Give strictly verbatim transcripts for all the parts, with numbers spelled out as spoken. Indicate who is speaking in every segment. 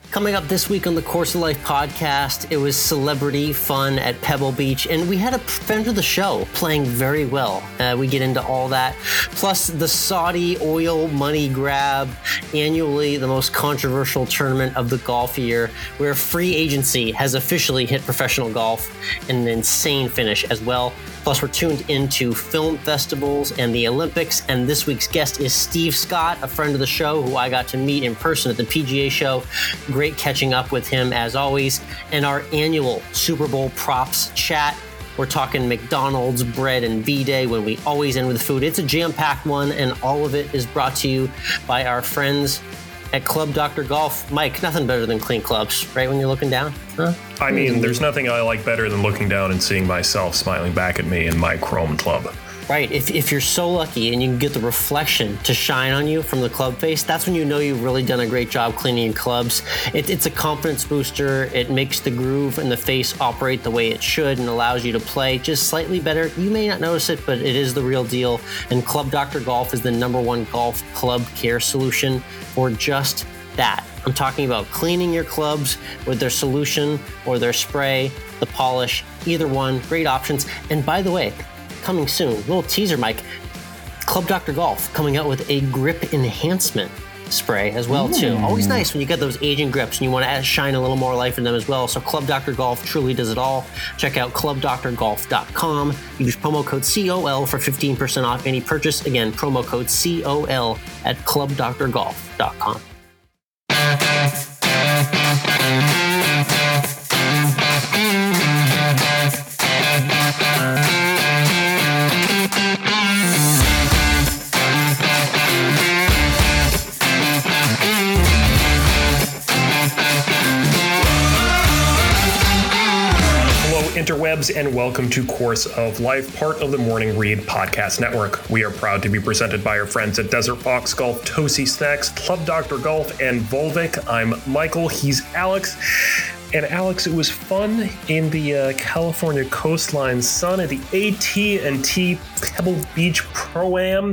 Speaker 1: Coming up this week on the Course of Life podcast, it was celebrity fun at Pebble Beach, and we had a friend of the show playing very well. Uh, we get into all that, plus the Saudi oil money grab, annually the most controversial tournament of the golf year, where free agency has officially hit professional golf, and an insane finish as well. Plus, we're tuned into film festivals and the Olympics, and this week's guest is Steve Scott, a friend of the show who I got to meet in person at the P G A show. Great catching up with him as always. And our annual Super Bowl props chat. We're talking McDonald's, bread, and V-Day when we always end with food. It's a jam-packed one, and all of it is brought to you by our friends at Club Doctor Golf. Mike, nothing better than clean clubs, right, when you're looking down? Huh?
Speaker 2: I mean, there's nothing I like better than looking down and seeing myself smiling back at me in my chrome club.
Speaker 1: Right. If if you're so lucky and you can get the reflection to shine on you from the club face, that's when you know you've really done a great job cleaning your clubs. It, it's a confidence booster. It makes the groove in the face operate the way it should and allows you to play just slightly better. You may not notice it, but it is the real deal. And Club Doctor Golf is the number one golf club care solution for just that. I'm talking about cleaning your clubs with their solution or their spray, the polish, either one. Great options. And by the way, coming soon, little teaser, Mike, Club Doctor Golf coming out with a grip enhancement spray as well, too. Mm. Always nice when you get those aging grips and you want to add, shine a little more life in them as well. So Club Doctor Golf truly does it all. Check out club doctor golf dot com. Use promo code C O L for fifteen percent off any purchase. Again, promo code C O L at club doctor golf dot com.
Speaker 2: Interwebs, and welcome to Course of Life, part of the Morning Read Podcast Network. We are proud to be presented by our friends at Desert Fox Golf, Tosi Snacks, Club Doctor Golf, and Volvic. I'm Michael. He's Alex. And Alex, it was fun in the uh, California coastline sun at the A T and T Pebble Beach Pro-Am.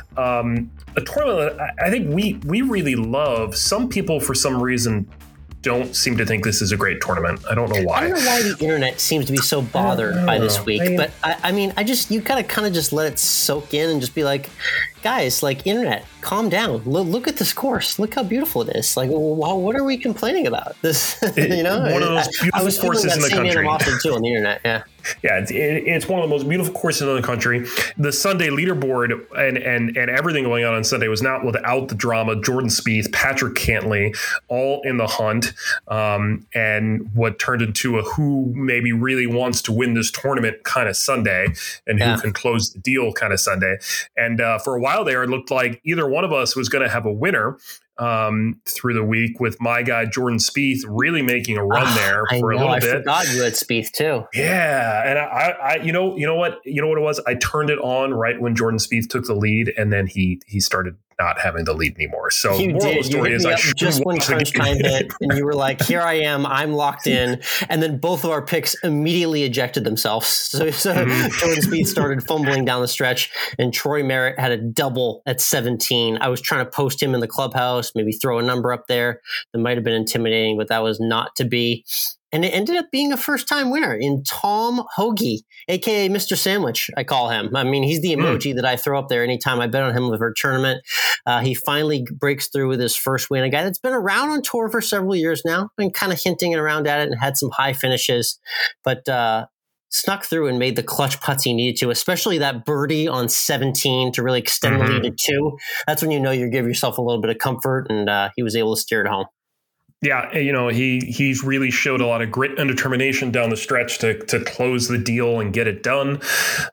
Speaker 2: Um, a tournament that I think we we really love. Some people, for some reason, don't seem to think this is a great tournament. I don't know why.
Speaker 1: I don't know why the internet seems to be so bothered by this week, I mean, but I, I mean, I just, you gotta kind of just let it soak in and just be like, guys, like, internet, calm down. Look, look at this course. Look how beautiful it is. Like, well, what are we complaining about? This, you know,
Speaker 2: one of those beautiful
Speaker 1: I, I was
Speaker 2: courses in the country.
Speaker 1: Animosity too on the internet, yeah.
Speaker 2: Yeah, it's, it, it's one of the most beautiful courses in the country. The Sunday leaderboard and and and everything going on on Sunday was not without the drama. Jordan Spieth, Patrick Cantlay, all in the hunt, um, and what turned into a who maybe really wants to win this tournament kind of Sunday, and yeah. who can close the deal kind of Sunday. And uh, for a while there, it looked like either one of us was going to have a winner um, through the week, with my guy Jordan Spieth really making a run there
Speaker 1: oh,
Speaker 2: for
Speaker 1: I
Speaker 2: a
Speaker 1: know,
Speaker 2: little
Speaker 1: I
Speaker 2: bit.
Speaker 1: I forgot you had Spieth too.
Speaker 2: Yeah, and I, I, you know, you know what, you know what it was. I turned it on right when Jordan Spieth took the lead, and then he he started not having the lead anymore. So
Speaker 1: you
Speaker 2: moral
Speaker 1: did.
Speaker 2: of the story
Speaker 1: you
Speaker 2: is I
Speaker 1: just when crunch time hit, and you were like, "Here I am, I'm locked in." And then both of our picks immediately ejected themselves. So, so mm-hmm. Jordan Spieth started fumbling down the stretch, and Troy Merritt had a double at seventeen. I was trying to post him in the clubhouse, maybe throw a number up there that might have been intimidating, but that was not to be. And it ended up being a first-time winner in Tom Hoge, a k a. Mister Sandwich, I call him. I mean, he's the emoji mm. that I throw up there anytime I bet on him with a tournament. Uh, he finally breaks through with his first win. A guy that's been around on tour for several years now, been kind of hinting around at it and had some high finishes, but uh, snuck through and made the clutch putts he needed to, especially that birdie on seventeen to really extend mm-hmm. the lead to two. That's when you know you give yourself a little bit of comfort, and uh, he was able to steer it home.
Speaker 2: Yeah, you know, he he's really showed a lot of grit and determination down the stretch to to close the deal and get it done.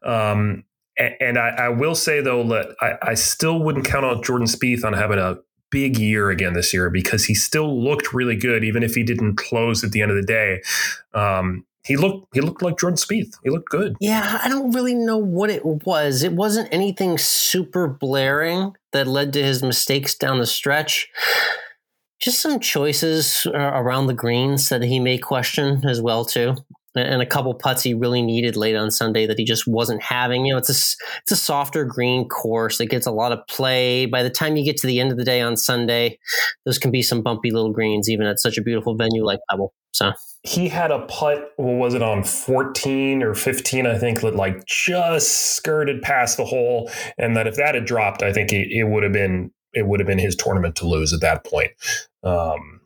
Speaker 2: Um, and, and I, I will say, though, that I, I still wouldn't count out Jordan Spieth on having a big year again this year, because he still looked really good, even if he didn't close at the end of the day. Um, he looked he looked like Jordan Spieth. He looked good.
Speaker 1: Yeah, I don't really know what it was. It wasn't anything super blaring that led to his mistakes down the stretch. Just some choices uh, around the greens that he may question as well, too. and a couple putts he really needed late on Sunday that he just wasn't having. You know, it's a, it's a softer green course that gets a lot of play. By the time you get to the end of the day on Sunday, those can be some bumpy little greens, even at such a beautiful venue like Pebble. So
Speaker 2: he had a putt, what was it, on fourteen or fifteen, I think, that like just skirted past the hole. And that if that had dropped, I think it, it would have been it would have been his tournament to lose at that point. Um,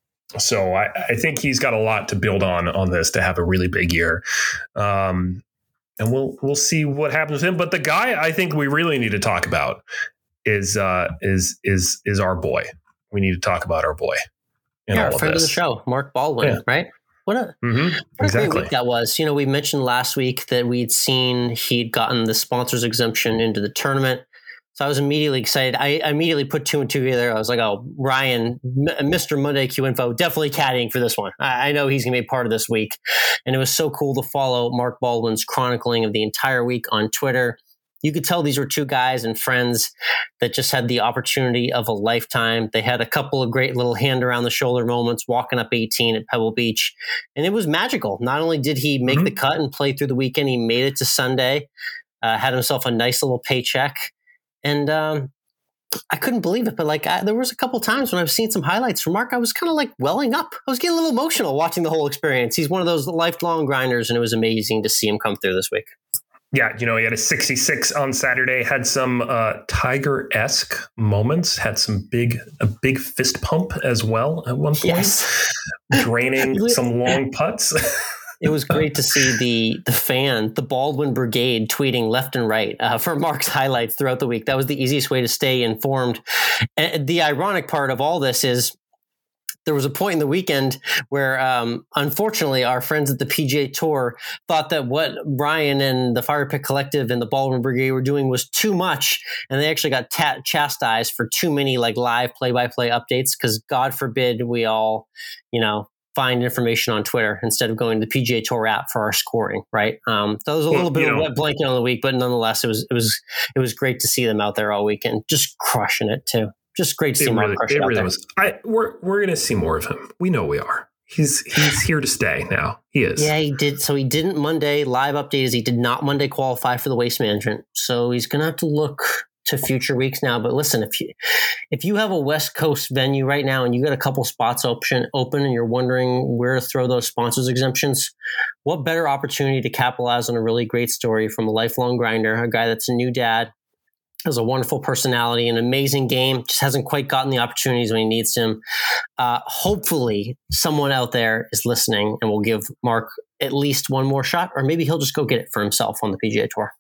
Speaker 2: so I, I think he's got a lot to build on on this to have a really big year. Um, and we'll we'll see what happens with him. But the guy I think we really need to talk about is uh, is is is our boy. We need to talk about our boy.
Speaker 1: Yeah, our friend of, of the show, Mark Baldwin, yeah. right? What a,
Speaker 2: mm-hmm.
Speaker 1: what a
Speaker 2: exactly.
Speaker 1: great week that was. You know, we mentioned last week that we'd seen he'd gotten the sponsors exemption into the tournament. So I was immediately excited. I immediately put two and two together. I was like, oh, Ryan, Mister Monday Q Info, definitely caddying for this one. I, I know he's going to be part of this week. And it was so cool to follow Mark Baldwin's chronicling of the entire week on Twitter. You could tell these were two guys and friends that just had the opportunity of a lifetime. They had a couple of great little hand around the shoulder moments walking up eighteen at Pebble Beach. And it was magical. Not only did he make mm-hmm. the cut and play through the weekend, he made it to Sunday, uh, had himself a nice little paycheck. And um, I couldn't believe it. But like I, there was a couple times when I've seen some highlights from Mark, I was kind of like welling up. I was getting a little emotional watching the whole experience. He's one of those lifelong grinders, and it was amazing to see him come through this week.
Speaker 2: Yeah, you know, he had a sixty-six on Saturday, had some uh, Tiger-esque moments, had some big, a big fist pump as well at one point,
Speaker 1: yes.
Speaker 2: draining some long putts.
Speaker 1: It was great to see the the fan, the Baldwin Brigade, tweeting left and right uh, for Mark's highlights throughout the week. That was the easiest way to stay informed. And the ironic part of all this is, there was a point in the weekend where, um, unfortunately, our friends at the P G A Tour thought that what Ryan and the Fire Pit Collective and the Baldwin Brigade were doing was too much, and they actually got ta- chastised for too many like live play-by-play updates. Because God forbid we all, you know, find information on Twitter instead of going to the P G A Tour app for our scoring, right? Um, so there was a little well, bit of a wet blanket on the week, but nonetheless, it was it was it was great to see them out there all weekend, just crushing it too. Just great to see Mark crush it out there.
Speaker 2: Was. I, we're we're going to see more of him. We know we are. He's he's here to stay now. He is.
Speaker 1: Yeah, he did. So he didn't Monday. Live update is he did not Monday qualify for the Waste Management. So he's going to have to look to future weeks now. But listen, if you if you have a West Coast venue right now and you got a couple spots open open and you're wondering where to throw those sponsors exemptions, what better opportunity to capitalize on a really great story from a lifelong grinder, a guy that's a new dad, has a wonderful personality, an amazing game, just hasn't quite gotten the opportunities when he needs them. Uh, hopefully someone out there is listening and will give Mark at least one more shot, or maybe he'll just go get it for himself on the P G A Tour.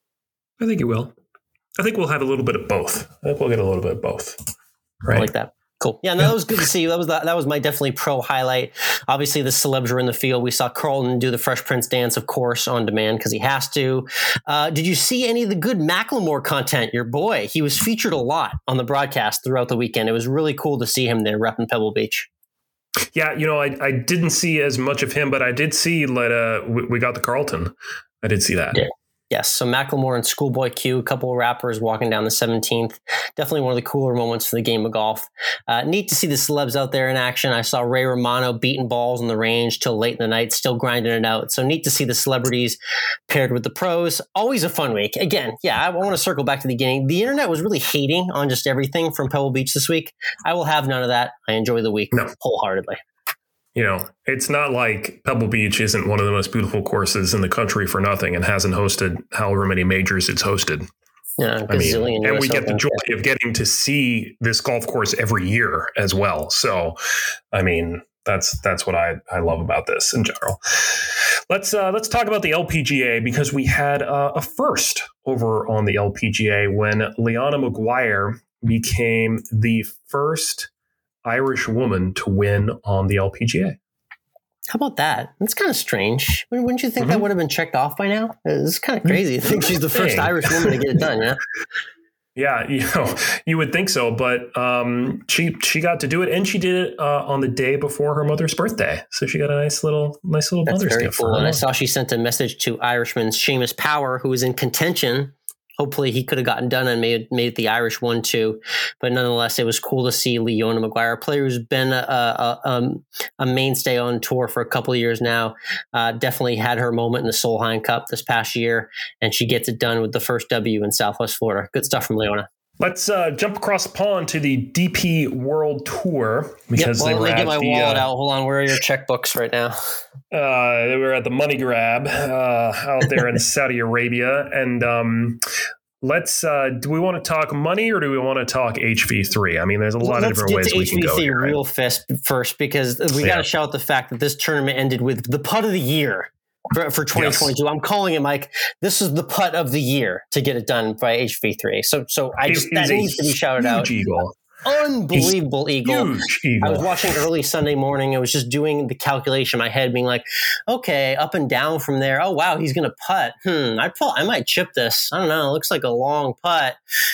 Speaker 2: I think he will. I think we'll have a little bit of both. I think we'll get a little bit of both. Right.
Speaker 1: I like that. Cool. Yeah, no, that was good to see. That was the, that was my definitely pro highlight. Obviously, the celebs were in the field. We saw Carlton do the Fresh Prince dance, of course, on demand because he has to. Uh, did you see any of the good Macklemore content? Your boy, he was featured a lot on the broadcast throughout the weekend. It was really cool to see him there repping Pebble Beach.
Speaker 2: Yeah, you know, I, I didn't see as much of him, but I did see that uh, we, we got the Carlton. I did see that.
Speaker 1: Yeah. Yes, so Macklemore and Schoolboy Q, a couple of rappers walking down the seventeenth. Definitely one of the cooler moments for the game of golf. Uh, neat to see the celebs out there in action. I saw Ray Romano beating balls on the range till late in the night, still grinding it out. So neat to see the celebrities paired with the pros. Always a fun week. Again, yeah, I want to circle back to the beginning. The internet was really hating on just everything from Pebble Beach this week. I will have none of that. I enjoy the week no. wholeheartedly.
Speaker 2: You know, it's not like Pebble Beach isn't one of the most beautiful courses in the country for nothing and hasn't hosted however many majors it's hosted.
Speaker 1: Yeah,
Speaker 2: I mean, and we get the joy of getting to see this golf course every year as well. So, I mean, that's that's what I, I love about this in general. Let's uh, let's talk about the L P G A because we had uh, a first over on the L P G A when Liana Maguire became the first Irish woman to win on the L P G A.
Speaker 1: How about that? That's kind of strange. Wouldn't you think mm-hmm. that would have been checked off by now? It's kind of crazy. I think she's the first Irish woman to get it done, yeah?
Speaker 2: Yeah, you know, you would think so, but um, she she got to do it, and she did it uh, on the day before her mother's birthday. So she got a nice little nice little
Speaker 1: That's
Speaker 2: mother's
Speaker 1: very
Speaker 2: gift.
Speaker 1: Cool. And I saw she sent a message to Irishman's Seamus Power, who was in contention hopefully he could have gotten done and made made the Irish one too. But nonetheless, it was cool to see Leona Maguire, a player who's been a, a, um, a mainstay on tour for a couple of years now. Uh, definitely had her moment in the Solheim Cup this past year, and she gets it done with the first W in Southwest Florida. Good stuff from Leona.
Speaker 2: Let's uh, jump across the pond to the D P World Tour because
Speaker 1: yep, well,
Speaker 2: they were
Speaker 1: let me
Speaker 2: at
Speaker 1: get my
Speaker 2: the,
Speaker 1: wallet
Speaker 2: uh,
Speaker 1: out. Hold on, where are your checkbooks right now?
Speaker 2: Uh, they were at the money grab uh, out there in Saudi Arabia, and um, let's. Uh, do we want to talk money or do we want to talk H V three? I mean, there's a lot
Speaker 1: Let's
Speaker 2: of different
Speaker 1: get
Speaker 2: ways
Speaker 1: to
Speaker 2: we
Speaker 1: H V
Speaker 2: can go. Here,
Speaker 1: real
Speaker 2: right?
Speaker 1: fast first because we
Speaker 2: Yeah.
Speaker 1: got to shout out the fact that this tournament ended with the putt of the year. For, for twenty twenty-two, yes. I'm calling it, Mike. This is the putt of the year to get it done by H V three. So, so I just
Speaker 2: it,
Speaker 1: that needs to be shouted out.
Speaker 2: Eagle.
Speaker 1: Unbelievable eagle.
Speaker 2: Huge eagle.
Speaker 1: I was watching early Sunday morning. I was just doing the calculation in my head, being like, okay, up and down from there. Oh wow, he's gonna putt. Hmm, I pull. I might chip this. I don't know. It looks like a long putt.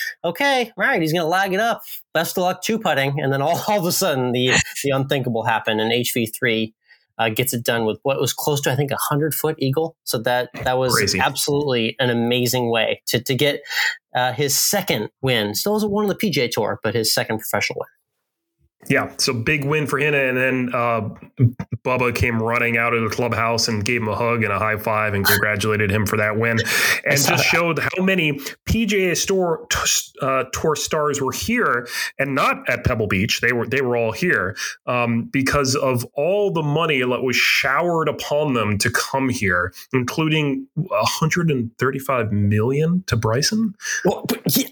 Speaker 1: Okay, all right, he's gonna lag it up. Best of luck two putting, and then all, all of a sudden the the unthinkable happened, and H V three. Uh, gets it done with what was close to, I think, a hundred-foot eagle. So that that was
Speaker 2: Crazy.
Speaker 1: Absolutely an amazing way to to get uh, his second win. Still hasn't won on the P G A Tour, but his second professional win.
Speaker 2: Yeah, so big win for Hina, and then uh, Bubba came running out of the clubhouse and gave him a hug and a high five and congratulated him for that win, and just that. showed how many P G A Tour uh, Tour stars were here and not at Pebble Beach. They were they were all here um, because of all the money that was showered upon them to come here, including one hundred thirty-five million dollars to Bryson.
Speaker 1: Well,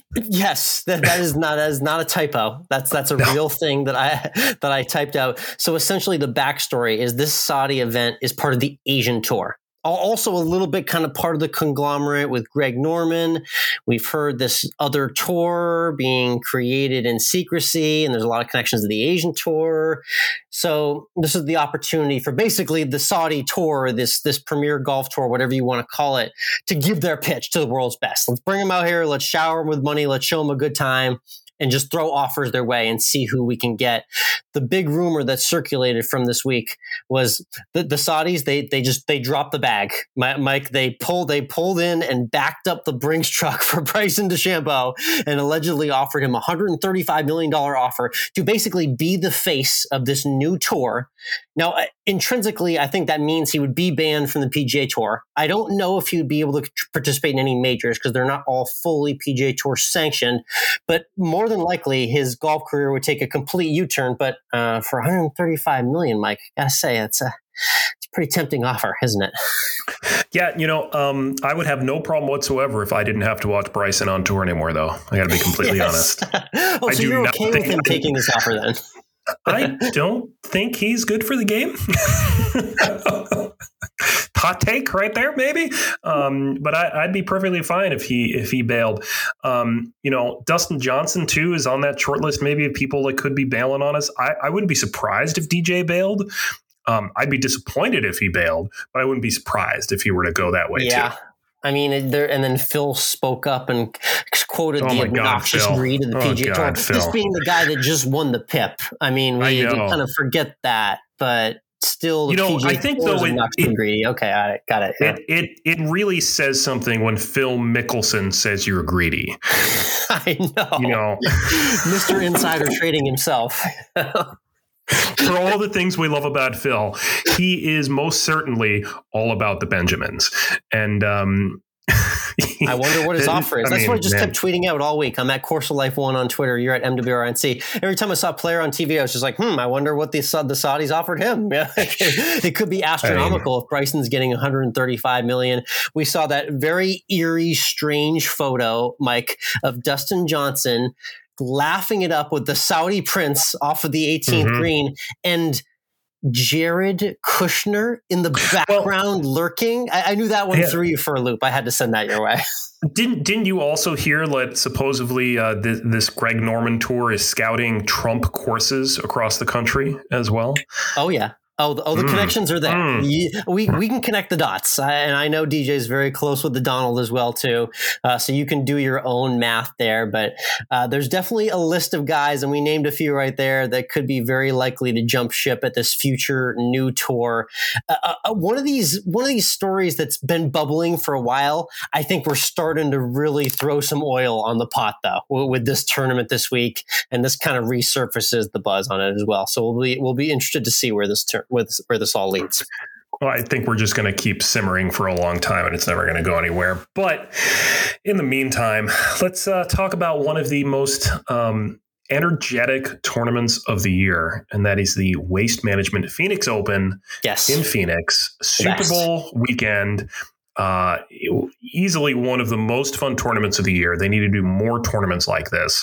Speaker 1: yes, that, that is not that is not a typo. That's that's a no. real thing that I that I typed out. So essentially the backstory is this Saudi event is part of the Asian Tour. Also a little bit kind of part of the conglomerate with Greg Norman. We've heard this other tour being created in secrecy, and there's a lot of connections to the Asian Tour. So this is the opportunity for basically the Saudi Tour, this this premier golf tour, whatever you want to call it, to give their pitch to the world's best. Let's bring them out here. Let's shower them with money. Let's show them a good time. And just throw offers their way and see who we can get. The big rumor that circulated from this week was the, the Saudis. They they just they dropped the bag, Mike. They pulled they pulled in and backed up the Brinks truck for Bryson DeChambeau and allegedly offered him a one hundred thirty-five million dollars offer to basically be the face of this new tour. Now, intrinsically, I think that means he would be banned from the P G A Tour. I don't know if he would be able to participate in any majors because they're not all fully P G A Tour sanctioned, but more than likely his golf career would take a complete U-turn. But uh, for one hundred thirty-five million dollars, Mike, I gotta say, it's a, it's a pretty tempting offer, isn't it?
Speaker 2: Yeah, you know, um, I would have no problem whatsoever if I didn't have to watch Bryson on tour anymore, though. I got to be completely
Speaker 1: yes.
Speaker 2: honest.
Speaker 1: oh,
Speaker 2: I
Speaker 1: so
Speaker 2: do
Speaker 1: you're
Speaker 2: not
Speaker 1: okay with him taking this offer then?
Speaker 2: I don't think he's good for the game. Hot take right there, maybe. Um, but I, I'd be perfectly fine if he if he bailed. Um, you know, Dustin Johnson too is on that short list, maybe of people that could be bailing on us. I, I wouldn't be surprised if D J bailed. Um, I'd be disappointed if he bailed, but I wouldn't be surprised if he were to go that way
Speaker 1: yeah.
Speaker 2: too.
Speaker 1: I mean, there, and then Phil spoke up and quoted
Speaker 2: oh
Speaker 1: the
Speaker 2: God,
Speaker 1: obnoxious
Speaker 2: Phil.
Speaker 1: greed of the
Speaker 2: oh
Speaker 1: P G A
Speaker 2: God,
Speaker 1: Tour.
Speaker 2: Phil.
Speaker 1: This being the guy that just won the P I P. I mean, we,
Speaker 2: I
Speaker 1: we kind of forget that, but still, the
Speaker 2: you know,
Speaker 1: P G A
Speaker 2: I think
Speaker 1: Tour
Speaker 2: though
Speaker 1: is
Speaker 2: it,
Speaker 1: obnoxious and greedy. Okay, got it. Got it. Yeah.
Speaker 2: It, it it really says something when Phil Mickelson says you're greedy.
Speaker 1: I know.
Speaker 2: You know,
Speaker 1: Mister Insider Trading himself.
Speaker 2: For all the things we love about Phil, he is most certainly all about the Benjamins. And um,
Speaker 1: I wonder what his offer is.
Speaker 2: I
Speaker 1: That's
Speaker 2: mean,
Speaker 1: what I just
Speaker 2: man.
Speaker 1: kept tweeting out all week. I'm at Course of Life One on Twitter. You're at M W R N C. Every time I saw a player on T V, I was just like, hmm, I wonder what the, the Saudis offered him. Yeah. It could be astronomical I mean, if Bryson's getting one hundred thirty-five million dollars. We saw that very eerie, strange photo, Mike, of Dustin Johnson laughing it up with the Saudi prince off of the eighteenth mm-hmm. green and Jared Kushner in the background well, lurking. I, I knew that one yeah. threw you for a loop. I had to send that your way.
Speaker 2: Didn't didn't you also hear that supposedly uh, this, this Greg Norman tour is scouting Trump courses across the country as well?
Speaker 1: Oh yeah. Oh, the, oh, the mm. connections are there. Mm. We we can connect the dots, I, and I know D J is very close with the Donald as well too. Uh, so you can do your own math there. But uh, there's definitely a list of guys, and we named a few right there that could be very likely to jump ship at this future new tour. Uh, uh, one of these one of these stories that's been bubbling for a while. I think we're starting to really throw some oil on the pot though with this tournament this week, and this kind of resurfaces the buzz on it as well. So we'll be we'll be interested to see where this tur- where this, where this all leads.
Speaker 2: Well, I think we're just going to keep simmering for a long time, and it's never going to go anywhere. But in the meantime, let's uh, talk about one of the most um, energetic tournaments of the year, and that is the Waste Management Phoenix Open.
Speaker 1: Yes.
Speaker 2: In Phoenix, Super yes. Bowl weekend. Uh, easily one of the most fun tournaments of the year. They need to do more tournaments like this.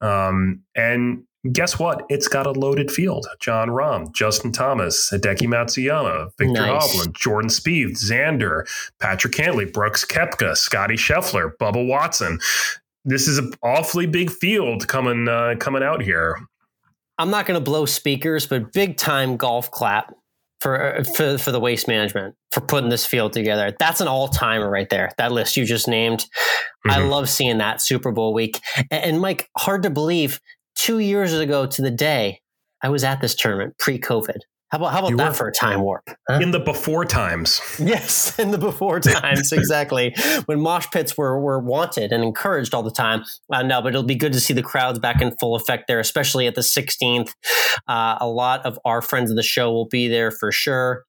Speaker 2: Um, and guess what? It's got a loaded field. Jon Rahm, Justin Thomas, Hideki Matsuyama, Victor
Speaker 1: nice.
Speaker 2: Hovland, Jordan Spieth, Xander, Patrick Cantlay, Brooks Koepka, Scotty Scheffler, Bubba Watson. This is an awfully big field coming uh, coming out here.
Speaker 1: I'm not going to blow speakers, but big time golf clap for for for the Waste Management for putting this field together. That's an all timer right there. That list you just named. Mm-hmm. I love seeing that Super Bowl week. And, and Mike, hard to believe. Two years ago to the day, I was at this tournament pre-COVID. How about how about you that for a time warp? Huh?
Speaker 2: In the before times.
Speaker 1: Yes, in the before times, exactly. When mosh pits were were wanted and encouraged all the time. Uh, no, but it'll be good to see the crowds back in full effect there, especially at the sixteenth. Uh, a lot of our friends of the show will be there for sure.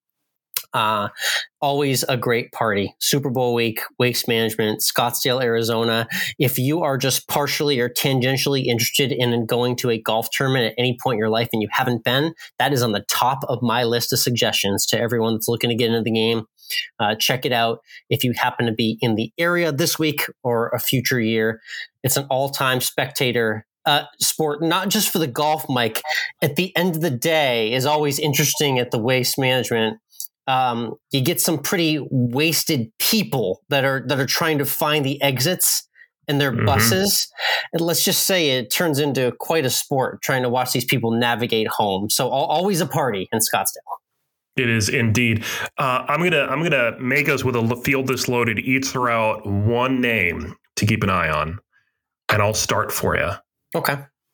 Speaker 1: Uh, always a great party. Super Bowl week, Waste Management, Scottsdale, Arizona. If you are just partially or tangentially interested in going to a golf tournament at any point in your life and you haven't been, that is on the top of my list of suggestions to everyone that's looking to get into the game. Uh, check it out if you happen to be in the area this week or a future year. It's an all-time spectator Uh, sport, not just for the golf, Mike. At the end of the day, is always interesting at the Waste Management. Um, you get some pretty wasted people that are that are trying to find the exits in their mm-hmm. buses, and let's just say it turns into quite a sport trying to watch these people navigate home. So always a party in Scottsdale.
Speaker 2: It is indeed. Uh, I'm gonna I'm gonna make us with a field this loaded. Each throw out one name to keep an eye on, and I'll start for you.
Speaker 1: Okay.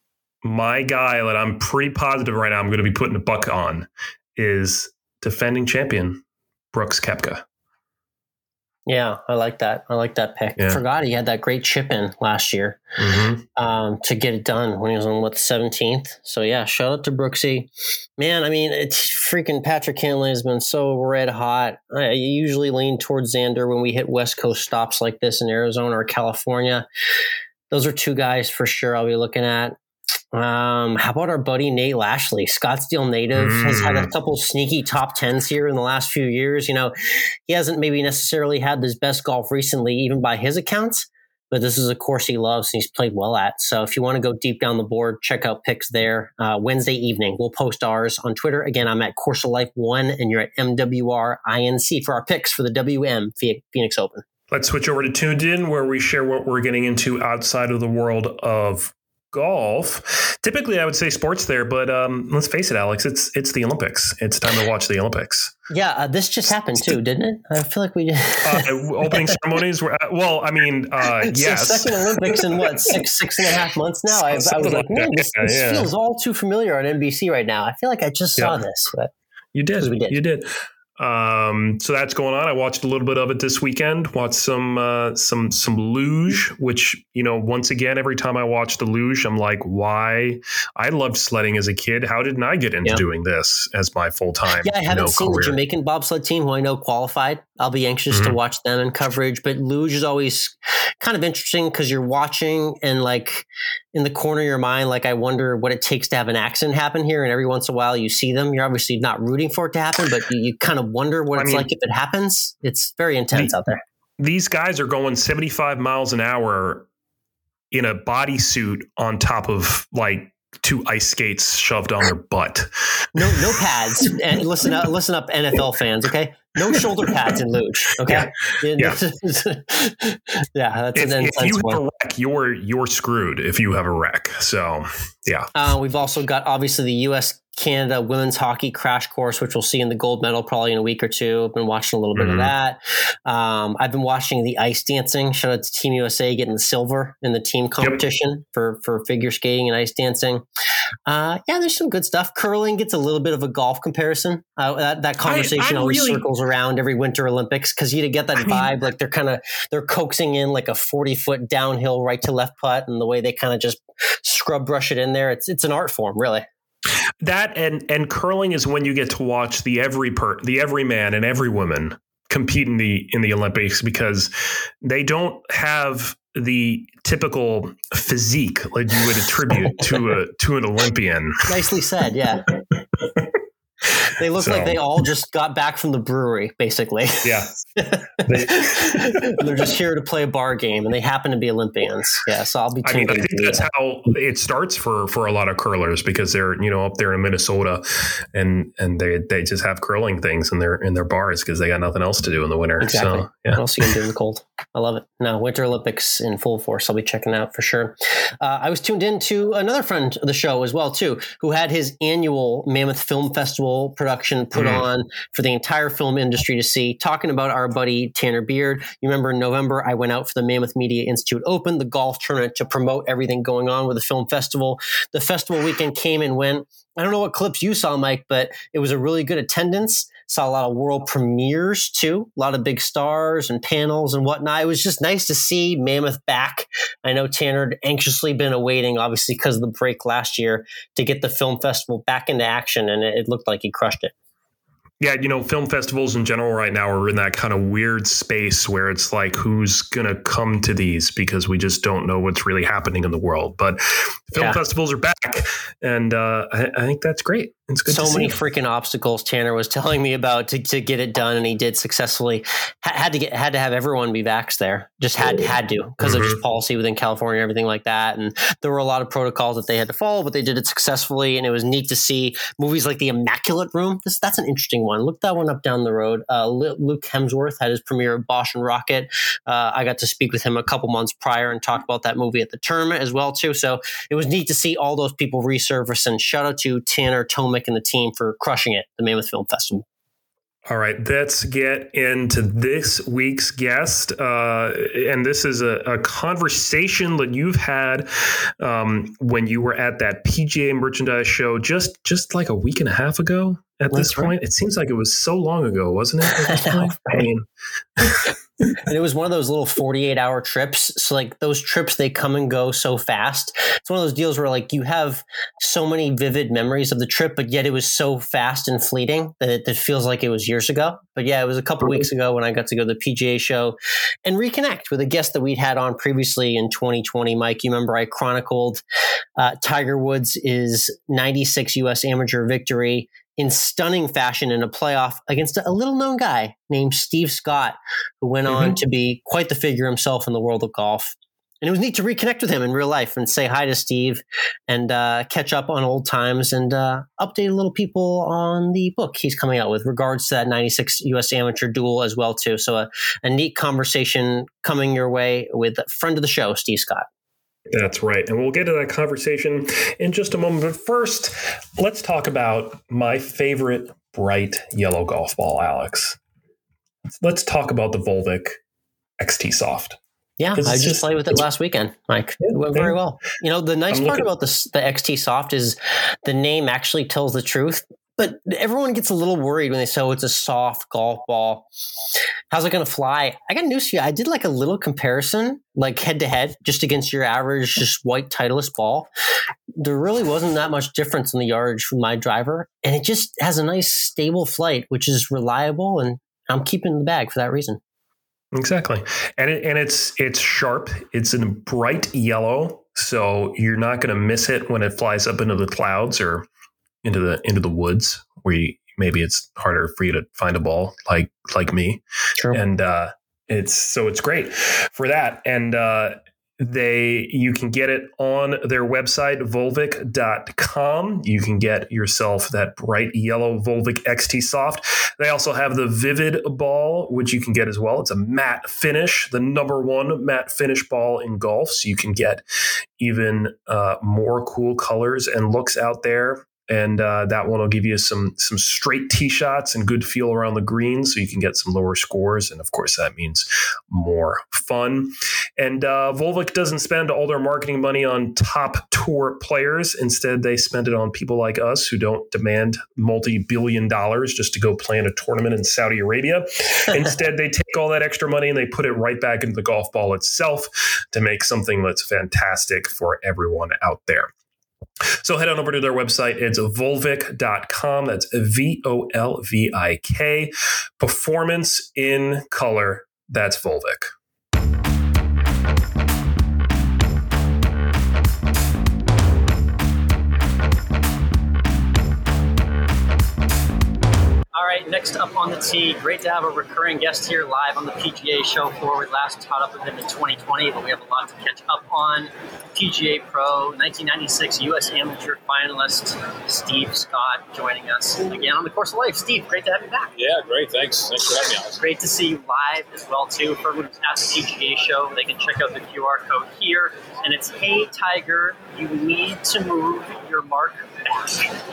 Speaker 2: My guy that I'm pretty positive right now I'm going to be putting a buck on is defending champion Brooks Koepka.
Speaker 1: Yeah, I like that. I like that pick.
Speaker 2: Yeah.
Speaker 1: Forgot he had that great chip in last year
Speaker 2: mm-hmm.
Speaker 1: um, to get it done when he was on, what, the seventeenth? So, yeah, shout out to Brooksy. Man, I mean, it's freaking Patrick Cantlay has been so red hot. I usually lean towards Xander when we hit West Coast stops like this in Arizona or California. Those are two guys for sure I'll be looking at. Um, how about our buddy Nate Lashley? Scottsdale native, mm. has had a couple sneaky top tens here in the last few years. You know, he hasn't maybe necessarily had his best golf recently, even by his accounts, but this is a course he loves and he's played well at. So if you want to go deep down the board, check out picks there. Uh, Wednesday evening, we'll post ours on Twitter. Again, I'm at Course of Life one and you're at M W R I N C for our picks for the W M Phoenix Open.
Speaker 2: Let's switch over to Tuned In, where we share what we're getting into outside of the world of golf. Typically, I would say sports there, but um, let's face it, Alex, it's it's the Olympics. It's time to watch the Olympics.
Speaker 1: Yeah, uh, this just happened too, didn't it? I feel like we did.
Speaker 2: uh, opening ceremonies were, uh, well, I mean, uh,
Speaker 1: it's
Speaker 2: yes.
Speaker 1: the second Olympics in what, six, six and a half months now? I, I was like, like man, this, this yeah. feels all too familiar on N B C right now. I feel like I just saw yeah. this. But
Speaker 2: you did.
Speaker 1: We did.
Speaker 2: You did. Um, so that's going on. I watched a little bit of it this weekend, watched some, uh, some, some luge, which, you know, once again, every time I watch the luge, I'm like, why? I loved sledding as a kid. How didn't I get into yeah. doing this as my full time?
Speaker 1: Yeah. I haven't
Speaker 2: you know,
Speaker 1: seen
Speaker 2: career.
Speaker 1: the Jamaican bobsled team who I know qualified. I'll be anxious mm-hmm. to watch them in coverage, but luge is always kind of interesting because you're watching and like in the corner of your mind, like I wonder what it takes to have an accident happen here. And every once in a while you see them. You're obviously not rooting for it to happen, but you, you kind of wonder what I it's mean, like if it happens. It's very intense the, out there.
Speaker 2: These guys are going seventy-five miles an hour in a bodysuit on top of like two ice skates shoved on their butt.
Speaker 1: No, no pads. And listen up, listen up, N F L fans. Okay, no shoulder pads in luge. Okay,
Speaker 2: yeah, yeah.
Speaker 1: yeah that's
Speaker 2: if,
Speaker 1: an
Speaker 2: if you
Speaker 1: one.
Speaker 2: have a wreck, you're you're screwed. If you have a wreck, so yeah.
Speaker 1: Uh, we've also got obviously the U S Canada women's hockey crash course, which we'll see in the gold medal probably in a week or two. I've been watching a little bit mm-hmm. of that. Um, I've been watching the ice dancing. Shout out to Team U S A getting the silver in the team competition yep. for, for figure skating and ice dancing. Uh, yeah, there's some good stuff. Curling gets a little bit of a golf comparison. Uh, that, that conversation I, always really, circles around every Winter Olympics because you get that I vibe mean, like they're kind of they're coaxing in like a forty foot downhill right to left putt, and the way they kind of just scrub brush it in there. It's it's an art form, really.
Speaker 2: That and and curling is when you get to watch the every per the every man and every woman compete in the in the Olympics because they don't have the typical physique like you would attribute to a to an Olympian.
Speaker 1: Nicely said, yeah. They look so, like they all just got back from the brewery, basically.
Speaker 2: Yeah.
Speaker 1: They, They're just here to play a bar game, and they happen to be Olympians. Yeah, so I'll be tuned
Speaker 2: I mean, I think that's that. how it starts for, for a lot of curlers because they're, you know, up there in Minnesota and and they they just have curling things in their in their bars because they got nothing else to do in the winter.
Speaker 1: Exactly.
Speaker 2: So, yeah.
Speaker 1: What else are you going to do in the cold? I love it. No, Winter Olympics in full force. I'll be checking out for sure. Uh, I was tuned in to another friend of the show as well, too, who had his annual Mammoth Film Festival production put mm. on for the entire film industry to see, talking about our buddy Tanner Beard. You remember in November, I went out for the Mammoth Media Institute Open, the golf tournament, to promote everything going on with the film festival. The festival weekend came and went. I don't know what clips you saw, Mike, but it was a really good attendance. Saw a lot of world premieres, too. A lot of big stars and panels and whatnot. It was just nice to see Mammoth back. I know Tanner had anxiously been awaiting, obviously, because of the break last year, to get the film festival back into action, and it, it looked like he crushed it.
Speaker 2: Yeah, you know, film festivals in general right now are in that kind of weird space where it's like, who's going to come to these because we just don't know what's really happening in the world. But film yeah. festivals are back, and uh, I, I think that's great. It's good
Speaker 1: so
Speaker 2: to
Speaker 1: many
Speaker 2: see.
Speaker 1: freaking obstacles Tanner was telling me about to, to get it done, and he did successfully. H- had to get had to have everyone be vaxxed there. Just had had to because mm-hmm. of just policy within California and everything like that. And there were a lot of protocols that they had to follow, but they did it successfully. And it was neat to see movies like The Immaculate Room. This that's an interesting one. Look that one up down the road. Uh, Luke Hemsworth had his premiere at Bosch and Rocket. Uh, I got to speak with him a couple months prior and talk about that movie at the tournament as well too. So it was neat to see all those people resurface. And shout out to Tanner Tomic and the team for crushing it, the Mammoth Film Festival.
Speaker 2: All right, let's get into this week's guest. Uh, and this is a, a conversation that you've had um, when you were at that P G A merchandise show just, just like a week and a half ago at That's this right. point. It seems like it was so long ago, wasn't it? At this point? I mean,
Speaker 1: and it was one of those little forty-eight hour trips. So like those trips, they come and go so fast. It's one of those deals where like you have so many vivid memories of the trip, but yet it was so fast and fleeting that it, it feels like it was years ago. But yeah, it was a couple weeks ago when I got to go to the P G A show and reconnect with a guest that we'd had on previously in twenty twenty. Mike, you remember I chronicled uh, Tiger Woods' ninety-six U S amateur victory in stunning fashion in a playoff against a little known guy named Steve Scott, who went mm-hmm. on to be quite the figure himself in the world of golf. And it was neat to reconnect with him in real life and say hi to Steve and uh, catch up on old times and uh, update a little people on the book he's coming out with regards to that ninety-six U S amateur duel as well too. So a, a neat conversation coming your way with a friend of the show, Steve Scott.
Speaker 2: That's right. And we'll get to that conversation in just a moment. But first, let's talk about my favorite bright yellow golf ball, Alex. Let's talk about the Volvic X T Soft.
Speaker 1: Yeah, I just, just played with it last weekend, Mike. Yeah, it went very well. You know, the nice I'm part looking- about this, the X T Soft is the name actually tells the truth. But everyone gets a little worried when they say, oh, it's a soft golf ball. How's it going to fly? I got news for you. I did like a little comparison, like head to head, just against your average, just white Titleist ball. There really wasn't that much difference in the yardage from my driver. And it just has a nice stable flight, which is reliable. And I'm keeping it in the bag for that reason.
Speaker 2: Exactly. And it, and it's it's sharp. It's in bright yellow. So you're not going to miss it when it flies up into the clouds or into the into the woods where you, maybe it's harder for you to find a ball like like me.
Speaker 1: True.
Speaker 2: And uh, it's so it's great for that. And uh, they you can get it on their website, volvic dot com. You can get yourself that bright yellow Volvic X T Soft. They also have the Vivid ball, which you can get as well. It's a matte finish, the number one matte finish ball in golf. So you can get even uh, more cool colors and looks out there. And uh, that one will give you some some straight tee shots and good feel around the greens, so you can get some lower scores. And of course, that means more fun. And uh, Volvik doesn't spend all their marketing money on top tour players. Instead, they spend it on people like us who don't demand multi-billion dollars just to go play in a tournament in Saudi Arabia. Instead, they take all that extra money and they put it right back into the golf ball itself to make something that's fantastic for everyone out there. So head on over to their website. It's volvik dot com. That's V O L V I K. Performance in color. That's Volvik.
Speaker 1: All right, next up on the tee, great to have a recurring guest here live on the P G A show floor. We last caught up with him in twenty twenty, but we have a lot to catch up on. P G A Pro, nineteen ninety-six U S Amateur finalist, Steve Scott, joining us again on the Course of Life. Steve, great to have you back.
Speaker 3: Yeah, great. Thanks. Thanks for having me, Alex.
Speaker 1: Great to see you live as well, too. For everyone who's at the P G A show, they can check out the Q R code here. And it's, hey, Tiger, you need to move your mark back.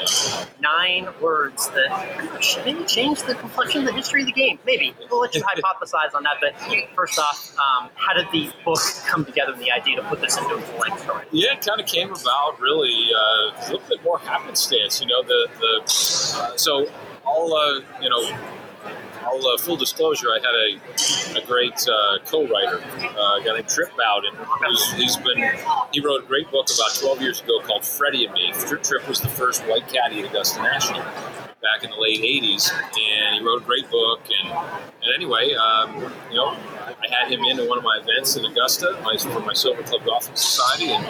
Speaker 1: Nine words that maybe change the complexion of the history of the game. Maybe. We'll let you hypothesize on that. But first off, um, how did the book come together and the idea to put this into a full-length story?
Speaker 3: Yeah, it kind of came about really uh, a little bit more happenstance. You know, the the uh, so all uh, you know. All uh, full disclosure, I had a, a great uh, co-writer, uh, a guy named Trip Bowden. He's, he's been he wrote a great book about twelve years ago called Freddie and Me. Trip, Trip was the first white caddy at Augusta National back in the late eighties, and he wrote a great book. And, and anyway, um, you know, I had him into one of my events in Augusta my, for my Silver Club Golfing Society, and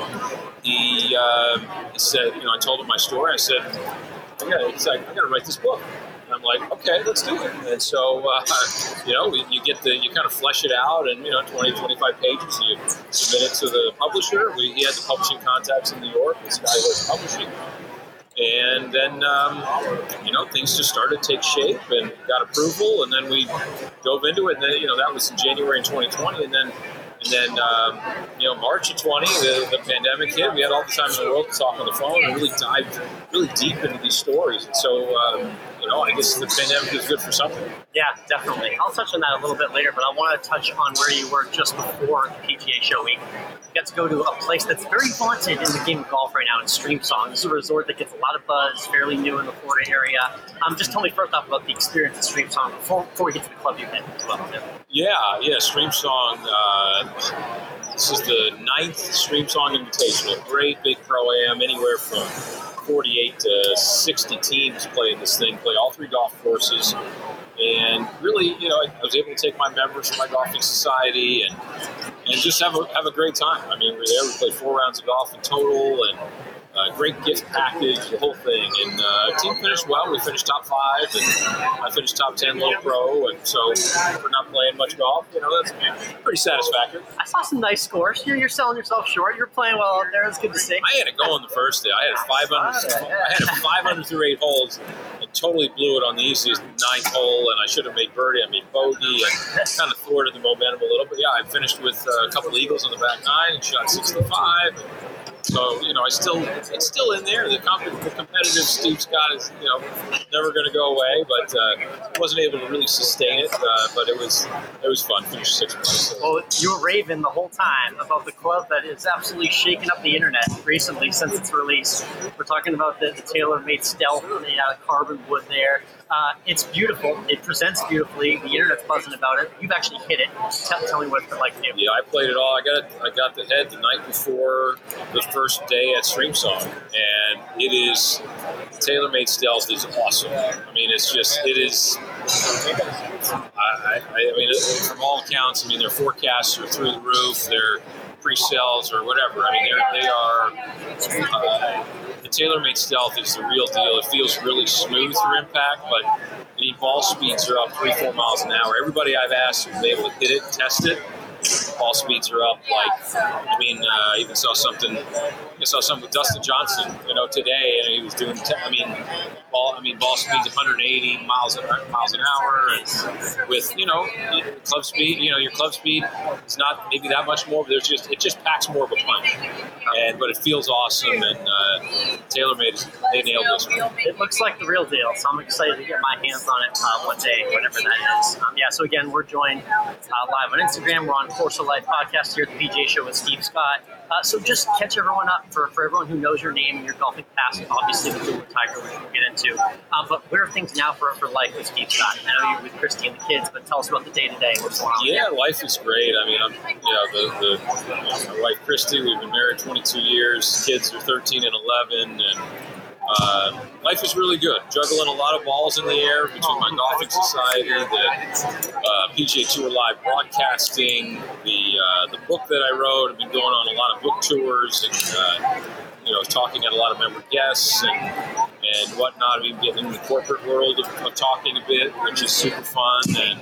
Speaker 3: he uh, he said, you know, I told him my story. I said, I got, he's like, I got to write this book. I'm like, okay, let's do it. And so, uh, you know, you get the, you kind of flesh it out, and, you know, twenty, twenty-five pages, you submit it to the publisher. We, he had the publishing contacts in New York, this guy was publishing. And then, um, you know, things just started to take shape and got approval, and then we dove into it. And then, you know, that was in January in twenty twenty. And then, and then um, you know, March of twenty, the, the pandemic hit. We had all the time in the world to talk on the phone and really dive really deep into these stories. And so, um, you know, I guess the pandemic is good for something.
Speaker 1: Yeah, definitely. I'll touch on that a little bit later, but I want to touch on where you were just before the P G A show week. You got to go to a place that's very vaunted in the game of golf right now. It's Streamsong. This is a resort that gets a lot of buzz, fairly new in the Florida area. Um, just tell me first off about the experience at Streamsong before, before we get to the club you've been as well, too.
Speaker 3: Yeah, yeah, Streamsong. Uh, this is the ninth Streamsong Invitational. Great big pro-am, anywhere from forty-eight to sixty teams play in this thing, play all three golf courses. And really, you know, I was able to take my members from my golfing society and and just have a have a great time. I mean, we were there. We played four rounds of golf in total, and uh, great gift package, the whole thing. And uh, the team finished well. We finished top five, and I finished top ten low pro. And so we're not playing much golf. You know, that's pretty satisfactory.
Speaker 1: I saw some nice scores. You're, you're selling yourself short. You're playing well out there. It's good to see.
Speaker 3: I had it going the first day. I had a five under. I had a five under through eight holes. Totally blew it on the easiest ninth hole, and I should have made birdie. I made bogey, and kind of thwarted the momentum a little. But yeah, I finished with uh, a couple eagles on the back nine and shot sixty-five. So, you know, I still, it's still in there. The, comp- the competitive Steve Scott is, you know, never going to go away, but uh, wasn't able to really sustain it. Uh, but it was, it was fun. Finished sixth place.
Speaker 1: Well, you were raving the whole time about the club that is absolutely shaking up the internet recently since its release. We're talking about the, the TaylorMade Stealth made out of carbon wood there. Uh, it's beautiful. It presents beautifully. The internet's buzzing about it. You've actually hit it. Tell, tell me what it's like new.
Speaker 3: Yeah, I played it all. I got I got the head the night before the first day at Streamsong, and it is TaylorMade Stealth is awesome. I mean, it's just it is. I, I, I mean, from all accounts, I mean, their forecasts are through the roof. Their pre-sales or whatever. I mean, they're, they are. Uh, the TaylorMade Stealth is the real deal. It feels really smooth through impact, but the ball speeds are up three, four miles an hour. Everybody I've asked who's able to hit it, test it, ball speeds are up. Like, I mean, uh, I even saw something. I saw something with Dustin Johnson, you know, today, and he was doing. Te- I mean, ball. I mean, ball speed's one hundred eighty miles an miles an hour, and with you know club speed. You know, your club speed is not maybe that much more, but there's just it just packs more of a punch. And but it feels awesome, and uh, TaylorMade, they nailed this one.
Speaker 4: It looks like the real deal, so I'm excited to get my hands on it uh, one day, whatever that is. Um, yeah. So again, we're joined uh, live on Instagram. We're on Course of Life podcast here at the P G A Show with Steve Scott. Uh, so just catch everyone up for, for everyone who knows your name and your golfing past, obviously with Tour Tiger, which we'll get into. Um, but where are things now for, for life with Steve Scott? I know you're with Christy and the kids, but tell us about the day-to-day. What's going on?
Speaker 3: Yeah, life is great. I mean, I'm, you know, the, the, you know, my wife Christy, we've been married twenty-two years. Kids are thirteen and eleven, and uh, life is really good. Juggling a lot of balls in the air between my golfing society, the uh, P G A Tour Live broadcasting, the uh, the book that I wrote. I've been going on a lot of book tours and uh, you know talking at a lot of member guests and and whatnot. I've been getting in the corporate world of, of talking a bit, which is super fun. And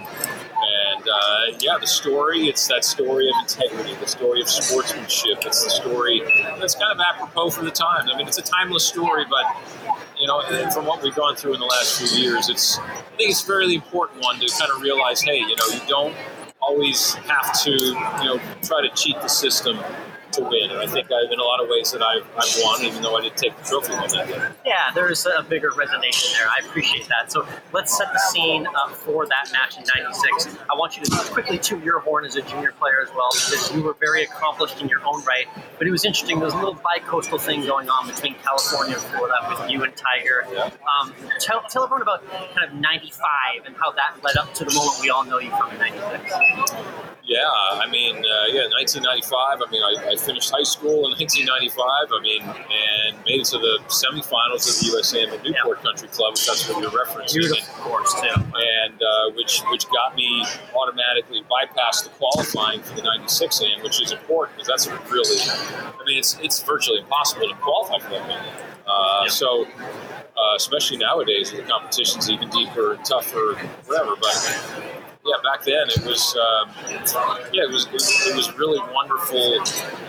Speaker 3: and uh, yeah, the story. It's that story of integrity, the story of sportsmanship. It's the story that's kind of apropos for the times. I mean, it's a timeless story, but you know, and from what we've gone through in the last few years, it's I think it's a fairly important one to kind of realize, hey, you know, you don't always have to, you know, try to cheat the system to win. And I think I've, in a lot of ways that I've, I've won, even though I didn't take the trophy home that day.
Speaker 4: Yeah, there's a bigger resonation there. I appreciate that. So let's set the scene uh, for that match in ninety-six. I want you to quickly toot your horn as a junior player as well, because you were very accomplished in your own right. But it was interesting. There was a little bi-coastal thing going on between California and Florida with you and Tiger.
Speaker 3: Yeah.
Speaker 4: Um, tell, tell everyone about kind of ninety-five and how that led up to the moment we all know you from in ninety-six.
Speaker 3: Yeah, I mean, uh, yeah, nineteen ninety-five. I mean, I, I finished high school in nineteen ninety-five. I mean, and made it to the semifinals of the U S A M at Newport yeah. Country Club, if that's what you're referencing.
Speaker 4: Beautiful course, too.
Speaker 3: And uh, which which got me automatically bypassed the qualifying for the ninety-six A M, which is important because that's really, I mean, it's it's virtually impossible to qualify for that game. Uh, yeah. So, uh, especially nowadays, the competition's even deeper and tougher, whatever. But yeah, back then it was, um, yeah, it was it, it was really wonderful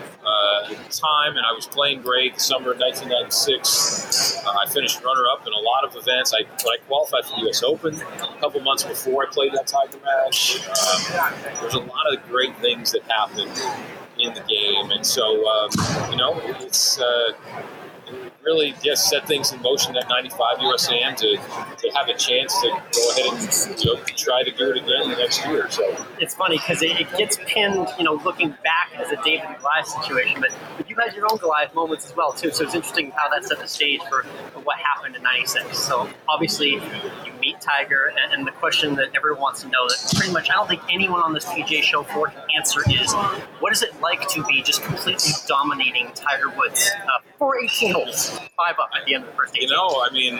Speaker 3: uh, time, and I was playing great. The summer of nineteen ninety-six, uh, I finished runner-up in a lot of events. I when I qualified for the U S Open a couple months before I played that Tiger match. Um, there's a lot of great things that happened in the game, and so um, you know, it's. Uh, really just set things in motion at ninety-five U S A M to, to have a chance to go ahead and you know, try to do it again the next year. So
Speaker 4: it's funny because it, it gets pinned, you know, looking back as a David and Goliath situation, but, but you had your own Goliath moments as well too. So it's interesting how that set the stage for, for what happened in ninety-six. So obviously you meet Tiger, and, and the question that everyone wants to know that pretty much I don't think anyone on this P G A Show floor can answer is, what is it like to be just completely dominating Tiger Woods uh, for eighteen holes? Five up at the end of the first eighteen.
Speaker 3: You know, I mean,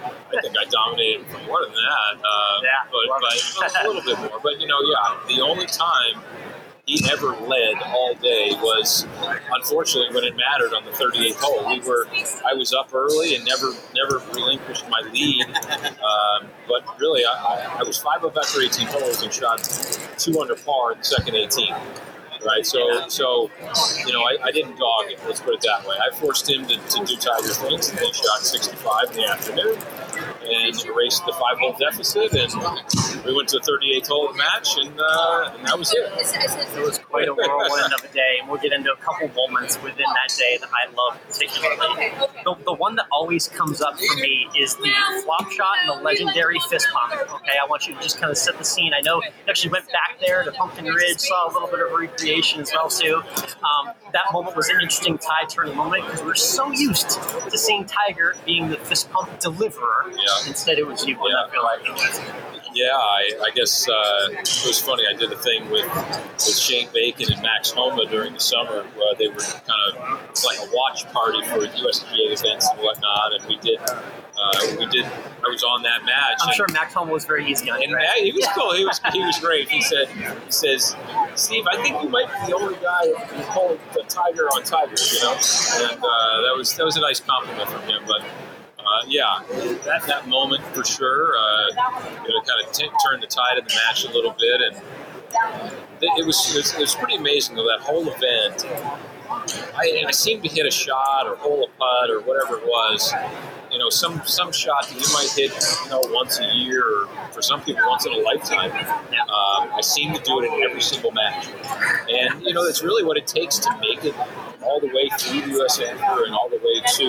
Speaker 3: I think I dominated for more than that. Uh,
Speaker 4: yeah,
Speaker 3: but, but a little bit more. But, you know, yeah, the only time he ever led all day was, unfortunately, when it mattered on the thirty-eighth hole. We were, I was up early and never never relinquished my lead. Um, but really, I, I was five up after eighteen holes and shot two under par in the second eighteen. Right, so so you know, I, I didn't dog it. Let's put it that way. I forced him to, to do Tiger things, and he shot sixty-five in the afternoon and erased the five-hole deficit. And we went to the thirty-eighth hole of the match, and, uh, and that was it.
Speaker 4: It was quite a whirlwind of a day, and we'll get into a couple moments within that day that I love particularly. The, the one that always comes up for me is the flop shot and the legendary fist pump. Okay, I want you to just kind of set the scene. I know you actually went back there to Pumpkin Ridge, saw a little bit of recreation as well too. Um, that moment was an interesting tide turning moment because we're so used to seeing Tiger being the fist pump deliverer.
Speaker 3: Yeah.
Speaker 4: Instead, it was you.
Speaker 3: Yeah.
Speaker 4: I feel like.
Speaker 3: Yeah, I, I guess uh, it was funny. I did a thing with, with Shane Bacon and Max Homa during the summer. Where they were kind of like a watch party for U S G A events and whatnot, and we did. Uh, we did. I was on that match.
Speaker 4: I'm
Speaker 3: and,
Speaker 4: sure Max Homa was very easy on you.
Speaker 3: And
Speaker 4: right?
Speaker 3: Matt, he was
Speaker 4: yeah.
Speaker 3: cool. He was he was great. He said, he says, Steve, I think you might be the only guy who's pulling the Tiger on Tiger. You know, and uh, that was that was a nice compliment from him. But uh, yeah, that that moment for sure, uh, you know, kind of t- turned the tide of the match a little bit, and it was it was, it was pretty amazing though, that whole event. I, I seemed to hit a shot or hole a putt or whatever it was, you know, some some shot that you might hit, you know, once a year, or for some people once in a lifetime. Um, I seem to do it in every single match, and you know, that's really what it takes to make it all the way through the U S Amateur and all the way to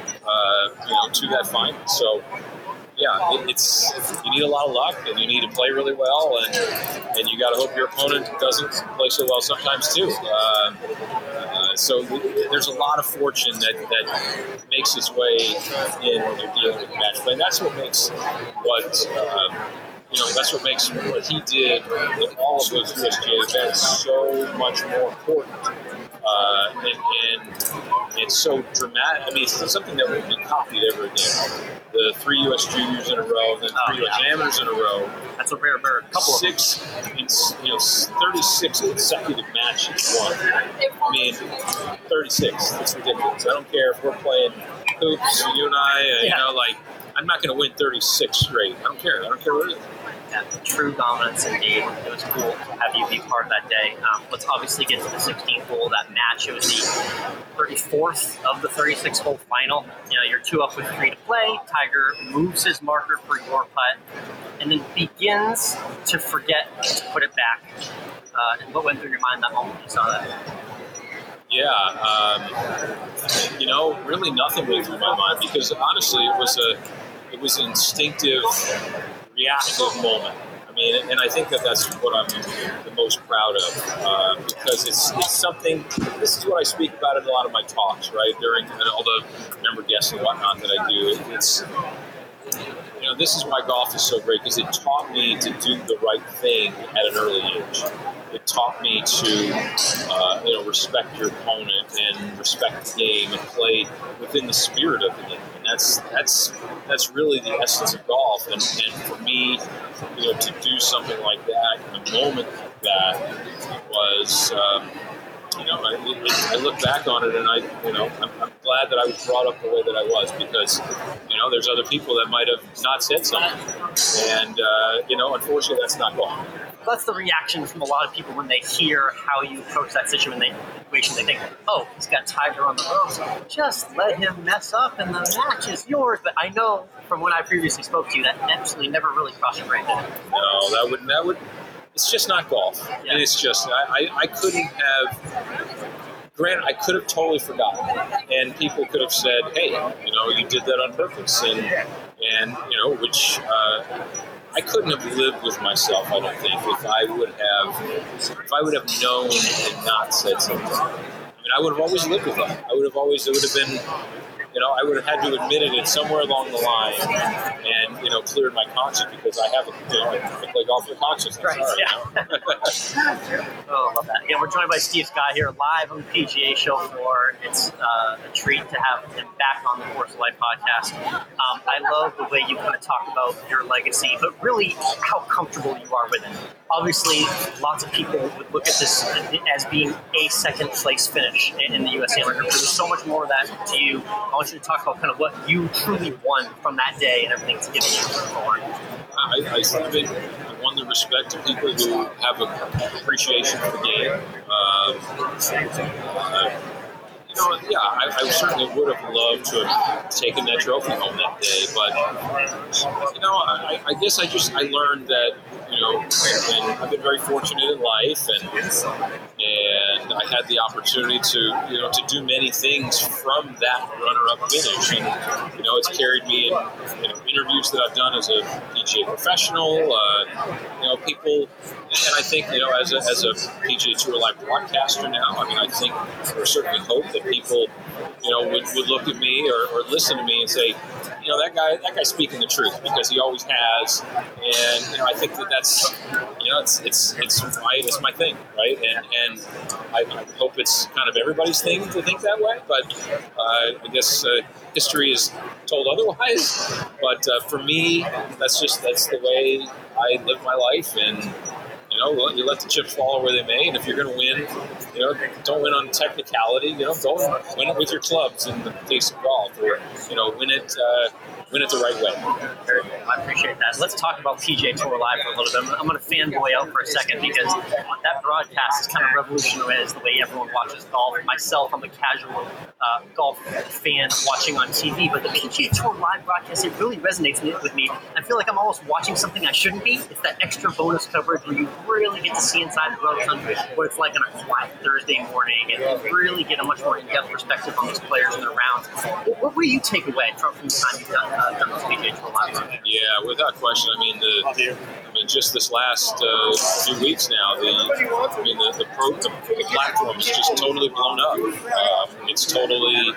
Speaker 3: uh, you know to that final. So. Yeah, it, it's you need a lot of luck, and you need to play really well, and and you got to hope your opponent doesn't play so well sometimes too. Uh, uh, so there's a lot of fortune that, that makes its way in when you're dealing with match play. And that's what makes what uh, you know. That's what makes what he did in all of those U S G A events so much more important. Uh, and, and it's so dramatic. I mean, it's something that won't be copied ever again. The three U S Juniors in a row, then three oh, U S yeah. Amateurs in a row.
Speaker 4: That's a rare bird. Couple
Speaker 3: Six,
Speaker 4: of
Speaker 3: in, you know, thirty-six consecutive matches won. I mean, thirty-six. It's ridiculous. I don't care if we're playing hoops, you and I. Uh, yeah. You know, like I'm not going to win thirty-six straight. I don't care. I don't care what it is.
Speaker 4: Yeah, true dominance indeed. It was cool to have you be part of that day. Um, let's obviously get to the sixteenth hole, that match. It was the thirty-fourth of the thirty-six hole final. You know, you're two up with three to play. Tiger moves his marker for your putt and then begins to forget to put it back. Uh, and what went through your mind that moment you saw that?
Speaker 3: Yeah, um, you know, really nothing went through my mind because honestly, it was a, it was an instinctive, reactive moment. I mean, and I think that that's what I'm the most proud of uh, because it's it's something. This is what I speak about in a lot of my talks, right? During all the member guests and whatnot that I do. It's you know, this is why golf is so great because it taught me to do the right thing at an early age. It taught me to, uh, you know, respect your opponent and respect the game and play within the spirit of the game. And that's that's that's really the essence of golf. And, and for me, you know, to do something like that in a moment like that was, um, you know, I, it, I look back on it and I, you know, I'm, I'm glad that I was brought up the way that I was because, you know, there's other people that might have not said something. And, uh, you know, unfortunately, that's not golf.
Speaker 4: That's the reaction from a lot of people when they hear how you approach that situation. They, they think, oh, he's got Tiger on the ropes. Just let him mess up and the match is yours. But I know from when I previously spoke to you, that absolutely never really crossed your brain, did it?
Speaker 3: No, that would, that would, it's just not golf. Yeah. It's just, I, I, I couldn't have, granted, I could have totally forgotten. And people could have said, hey, you know, you did that on purpose. And, and you know, which, uh, I couldn't have lived with myself, I don't think, if I would have, if I would have known and not said something. I mean, I would have always lived with that. I would have always, it would have been, you know, I would have had to admit it somewhere along the line and, you know, cleared my conscience because I have, you know, I play golf with consciousness.
Speaker 4: Right, sorry, yeah. You know? Oh, I love that. Again, we're joined by Steve Scott here live on the P G A Show floor. It's uh, a treat to have him back on the Course of Life podcast. Um, I love the way you kind of talk about your legacy, but really how comfortable you are with it. Obviously, lots of people would look at this as being a second place finish in the U S Amateur. There's so much more of that to you. I want you to talk about kind of what you truly won from that day and everything it's given you forward.
Speaker 3: I, I think it won the respect of people who have an appreciation for the game. Um, uh, you know, yeah, I, I certainly would have loved to have taken that trophy home that day, but you know, I, I guess I just I learned that you know, and I've been very fortunate in life, and and I had the opportunity to you know to do many things from that runner-up finish, and you know, it's carried me in you know, interviews that I've done as a P G A professional. Uh, you know, people, and I think you know, as a as a P G A Tour Live broadcaster now, I mean, I think or certainly hope that people, you know, would, would look at me or, or listen to me and say, you know, that guy, that guy's speaking the truth because he always has, and you know, I think that that's, you know, it's it's it's my it's my thing, right? And and I, I hope it's kind of everybody's thing to think that way, but uh, I guess uh, history is told otherwise. But uh, for me, that's just that's the way I live my life, and. You know, you let the chips fall where they may, and if you're going to win, you know, don't win on technicality. You know, go and win it with your clubs in the case of golf, or you know, win it, uh, win it the right way.
Speaker 4: Very cool. I appreciate that. Let's talk about P G A Tour Live for a little bit. I'm going to fanboy out for a second because that broadcast is kind of revolutionized the way everyone watches golf. Myself, I'm a casual uh, golf fan watching on T V, but the P G A Tour Live broadcast, it really resonates with me. I feel like I'm almost watching something I shouldn't be. It's that extra bonus coverage where you really get to see inside the ropes on what it's like on a quiet Thursday morning and really get a much more in-depth perspective on those players and their rounds. What, what will you take away from, from the time you've done, uh, done this P G A Tour Live broadcast?
Speaker 3: Yeah, without question. I mean, the I mean, just this last uh, few weeks now, the I mean, the the, pro, the, the platform is just totally blown up. Um, it's totally,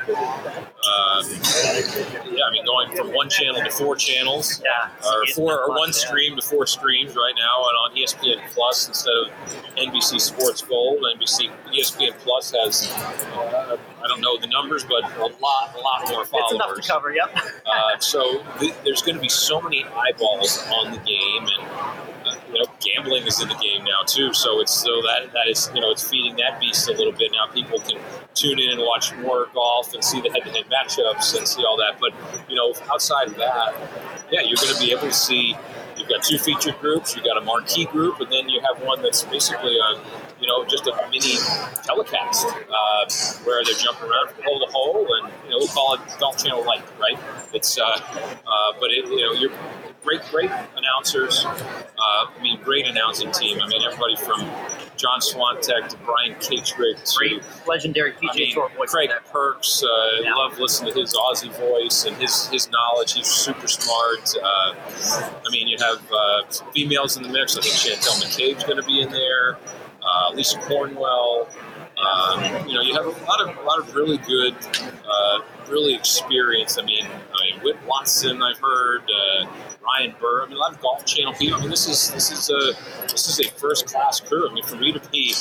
Speaker 3: uh, yeah. I mean, going from one channel to four channels,
Speaker 4: yeah,
Speaker 3: or four, or
Speaker 4: Plus,
Speaker 3: one
Speaker 4: yeah.
Speaker 3: stream to four streams right now, and on E S P N Plus instead of N B C Sports Gold. N B C E S P N Plus has uh, I don't know the numbers, but a lot, a lot more followers.
Speaker 4: It's enough to cover. Yep.
Speaker 3: uh, so th- there's going to be so many eyeballs on the game, and uh, you know, gambling is in the game now too. So it's so that that is you know it's feeding that beast a little bit. Now people can tune in and watch more golf and see the head-to-head matchups and see all that. But you know, outside of that, yeah, you're going to be able to see. You've got two featured groups. You've got a marquee group, and then you have one that's basically a, you know, just a mini telecast uh, where they're jumping around from hole to hole, and you know, we'll call it Golf Channel Light, right? It's, uh, uh, but it, you know, you're great, great announcers. Uh, I mean, great announcing team. I mean, everybody from John Swantek to Brian Katrick to
Speaker 4: Great legendary P G A
Speaker 3: I mean,
Speaker 4: Tour voice.
Speaker 3: Craig Perks. Uh,
Speaker 4: Yeah.
Speaker 3: Love listening to his Aussie voice and his his knowledge. He's super smart. Uh, I mean, you have uh, females in the mix. I think Chantel McCabe's going to be in there. Uh, Lisa Cornwell. Um, you know, you have a lot of a lot of really good, uh, really experienced. I mean, I mean, Whit Watson. I've heard uh, Ryan Burr. I mean, a lot of Golf Channel people. I mean, this is this is a this is a first class crew. I mean, for me to be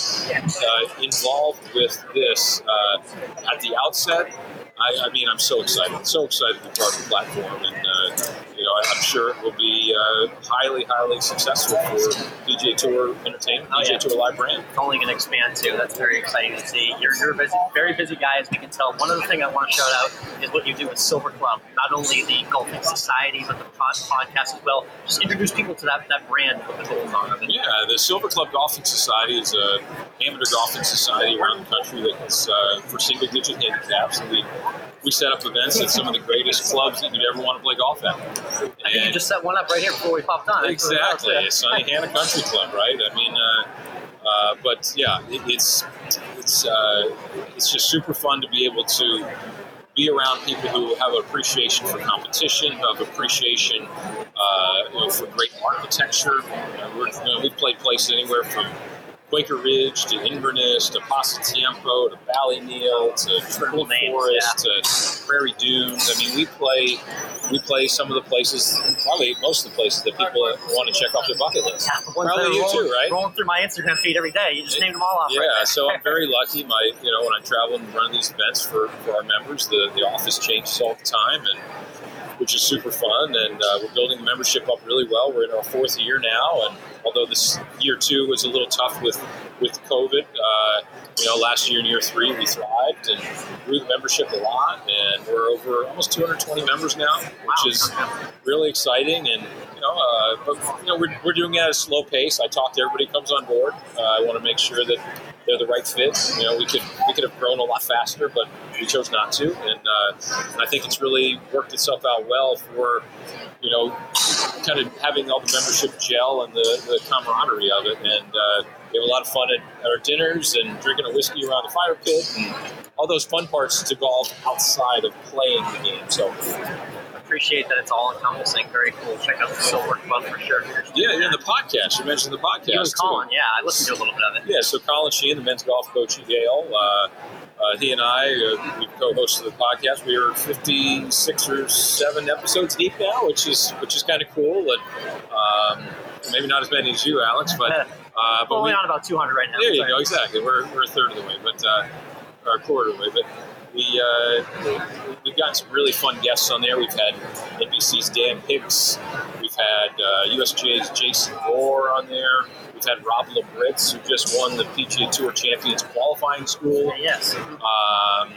Speaker 3: uh, involved with this uh, at the outset. I, I mean, I'm so excited, so excited to be part of the platform, and uh, you know, I'm sure it will be uh, highly, highly successful for P G A Tour Entertainment,
Speaker 4: Oh,
Speaker 3: P G A
Speaker 4: yeah.
Speaker 3: Tour Live brand.
Speaker 4: It's only going to expand too. That's very exciting to see. You're, you're a busy, very busy guy, as we can tell. One other thing I want to shout out is what you do with Silver Club. Not only the Golfing Society, but the pod- podcast as well. Just introduce people to that, that brand with the goals on it.
Speaker 3: Yeah, the Silver Club Golfing Society is a amateur golfing society around the country that's uh, for single-digit handicaps, and we we set up events at some of the greatest clubs that you'd ever want to play golf at.
Speaker 4: I think you just set one up right here before we popped on.
Speaker 3: Exactly,
Speaker 4: Yeah.
Speaker 3: Sunnyhanna Country Club, right? I mean, uh, uh, but yeah, it, it's it's uh, it's just super fun to be able to be around people who have an appreciation for competition, who have appreciation uh, you know, for great architecture. Uh, we're, you know, we've played places anywhere from Quaker Ridge to Inverness to Pasatiempo to Ballyneal to Triple
Speaker 4: names,
Speaker 3: Forest to Prairie Dunes. I mean, we play we play some of the places, probably most of the places that people want to check off their bucket list.
Speaker 4: Yeah, the ones that
Speaker 3: Probably
Speaker 4: are
Speaker 3: you
Speaker 4: rolling,
Speaker 3: too, right?
Speaker 4: rolling through my Instagram feed every day. You just named them all off.
Speaker 3: Yeah,
Speaker 4: right there.
Speaker 3: so I'm very lucky. My, you know, when I travel and run these events for, for our members, the, the office changes all the time, and which is super fun. And uh, we're building the membership up really well. We're in our fourth year now, and although this year two was a little tough with with COVID, uh, you know, last year in year three we thrived and grew the membership a lot, and we're over almost two hundred twenty members now, which is really exciting. And you know, uh, but you know, we're, we're doing it at a slow pace. I talk to everybody who comes on board. Uh, I want to make sure that they're the right fit. You know, we could we could have grown a lot faster, but we chose not to, and, uh, and I think it's really worked itself out well for, you know, kind of having all the membership gel and the, the camaraderie of it. And uh, we have a lot of fun at, at our dinners and drinking a whiskey around the fire pit and all those fun parts to golf outside of playing the game. So
Speaker 4: Appreciate that it's all encompassing. Very cool. Check out the Silver Club for sure.
Speaker 3: yeah, yeah, the podcast. You mentioned the podcast.
Speaker 4: You and
Speaker 3: too.
Speaker 4: Colin, yeah, I listened to a little bit of it.
Speaker 3: Yeah, so Colin Sheehan, the men's golf coach at Yale, uh, uh, he and I, uh, we co-hosted the podcast. We are fifty-six or seven episodes deep now, which is which is kind of cool, and um, maybe not as many as you, Alex, but uh, but
Speaker 4: Only
Speaker 3: we,
Speaker 4: on about two hundred right now.
Speaker 3: there you
Speaker 4: Sorry.
Speaker 3: go, exactly. We're we're a third of the way, but uh, or a quarter of the way, but. We, uh, we've gotten some really fun guests on there. We've had N B C's Dan Hicks. We've had uh, U S G A's Jason Moore on there. We've had Rob Labritz, who just won the P G A Tour Champions Qualifying School.
Speaker 4: Yes.
Speaker 3: Um, uh,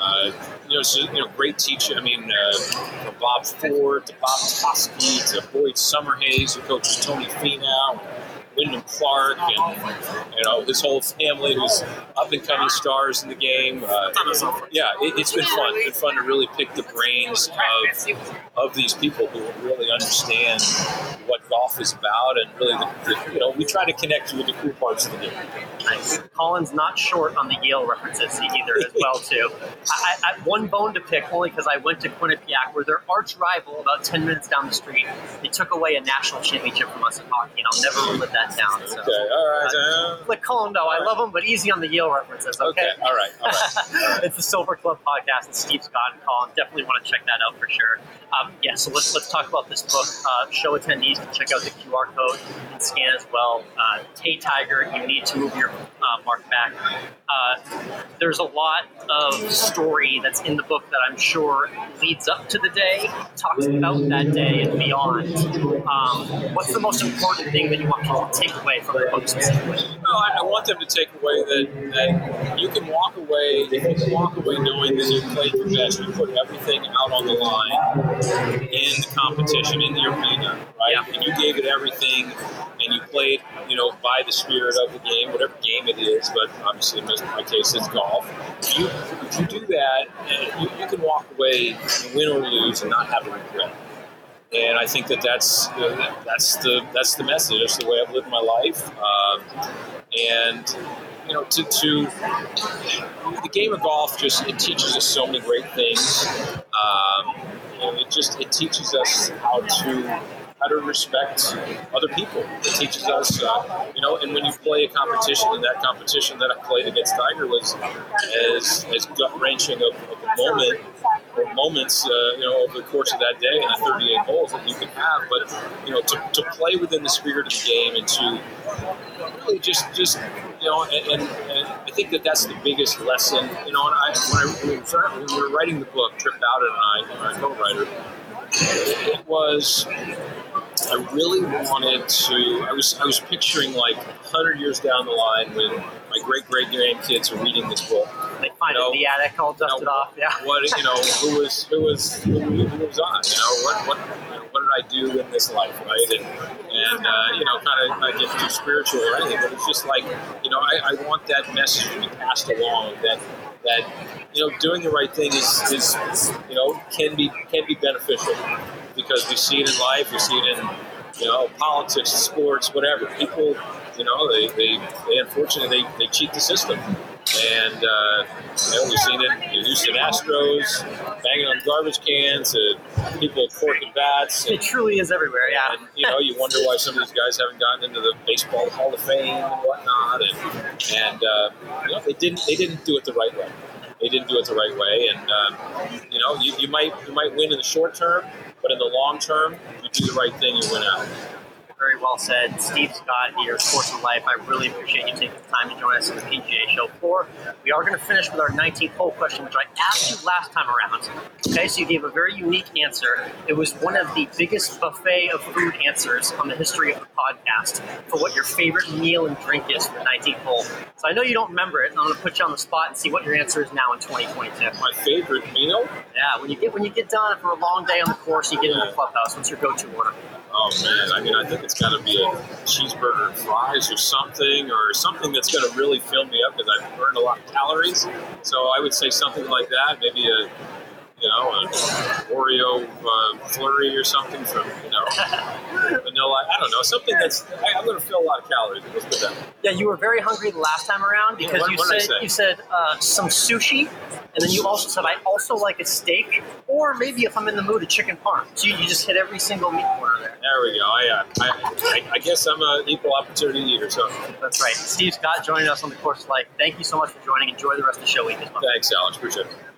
Speaker 3: Uh, you know, so, you know, great teacher. I mean, uh, from Bob Ford to Bob Toski to Boyd Summerhays, who coaches Tony Finau, Wyndham Clark, and you know his whole family, who's up and coming stars in the game. Uh, yeah, it, it's been fun. It's been fun to really pick the brains of of these people who really understand what golf is about, and really, the, the, you know, we try to connect you with the cool parts of the game.
Speaker 4: Nice. Colin's not short on the Yale references either, as well too. I, I, one bone to pick, only because I went to Quinnipiac, where their arch rival, about ten minutes down the street, they took away a national championship from us in hockey, and I'll never live that down. So,
Speaker 3: okay, all right.
Speaker 4: Uh, let Colin know I love him, but easy on the Yale references. Okay,
Speaker 3: okay all right, all right. All right.
Speaker 4: It's the Silver Club podcast, and Steve Scott and Colin definitely want to check that out for sure. Um, yeah, so let's let's talk about this book. Uh, show attendees can check out the Q R code and scan as well. Uh, Tay Tiger, you need to move your uh, mark back. Uh, there's a lot of story that's in the book that I'm sure leads up to the day, talks about that day and beyond. Um, what's the most important thing that you want people to take away from the book specifically?
Speaker 3: Well, I, I want them to take away that, that you can walk away, if you can walk away knowing that you played your best, you put everything out on the line in the competition, in the arena, right?
Speaker 4: Yeah.
Speaker 3: And you gave it everything, and you played, you know, by the spirit of the game, whatever game it is, but obviously in my case it's golf. If you, if you do that, you, you can walk away, win or lose, and not have a regret. And I think that that's uh, that's the that's the message. That's the way I've lived my life. Um, and you know, to, to the game of golf, just it teaches us so many great things. Um, you know, it just it teaches us how to how to respect other people. It teaches us, uh, you know, and when you play a competition, and that competition that I played against Tiger was as as gut wrenching of, of a moment. Or moments, uh, you know, over the course of that day and the thirty-eight holes that you can have, but you know, to, to play within the spirit of the game and to really just, just you know, and, and, and I think that that's the biggest lesson, you know. And I, when, I, when, we started, when we were writing the book, Trip Bowden and I, my co-writer, it was. I really wanted to. I was. I was picturing like a hundred years down the line when my great great grandkids are reading this book.
Speaker 4: They find
Speaker 3: you know,
Speaker 4: it in the attic, all dusted
Speaker 3: you know,
Speaker 4: off. Yeah.
Speaker 3: What you know? Who was who was who, who was I? You know what what you know, what did I do in this life, right? And and uh, you know, kind of not get too spiritual or anything, but it's just like you know, I, I want that message to be passed along that that you know, doing the right thing is is you know can be can be beneficial. Because we see it in life, we see it in, you know, politics, sports, whatever. People, you know, they, they, they unfortunately, they, they cheat the system. And, uh, you know, we've seen it in Houston Astros, banging on garbage cans, uh, people corking bats. And,
Speaker 4: it truly is everywhere, yeah.
Speaker 3: And, you know, you wonder why some of these guys haven't gotten into the Baseball Hall of Fame and whatnot. And, and uh, you know, they didn't, they didn't do it the right way. They didn't do it the right way. And, um, you know, you, you might you might win in the short term, but in the long term, you do the right thing, you win out.
Speaker 4: Very well said. Steve Scott here, Course of Life. I really appreciate you taking the time to join us on the P G A Show floor. We are going to finish with our nineteenth hole question, which I asked you last time around. Okay, so you gave a very unique answer. It was one of the biggest buffet of food answers on the history of the podcast for what your favorite meal and drink is for the nineteenth hole. So I know you don't remember it, and I'm going to put you on the spot and see what your answer is now in twenty twenty-two.
Speaker 3: My favorite meal?
Speaker 4: Yeah, when you get when you get done for a long day on the course, you get in the clubhouse. What's your go-to order?
Speaker 3: Oh man, I mean, I think it's got to be a cheeseburger and fries or something, or something that's going to really fill me up because I've burned a lot of calories. So I would say something like that, maybe a, you know, an Oreo uh, flurry or something from, you know, vanilla. I don't know, something that's, I, I'm going to fill a lot of calories. Let's put that.
Speaker 4: Yeah, you were very hungry the last time around because
Speaker 3: Yeah, what-
Speaker 4: you
Speaker 3: what did I
Speaker 4: said
Speaker 3: say?
Speaker 4: you said uh, some sushi, and then you also said I also like a steak, or maybe if I'm in the mood, a chicken parm. So you, you just hit every single meat corner there.
Speaker 3: There we go. I, uh, I, I, I guess I'm an equal opportunity eater. So
Speaker 4: That's right. Steve Scott joining us on the Course of Life. Thank you so much for joining. Enjoy the rest of the show week as well.
Speaker 3: thanks, Alex. Appreciate it.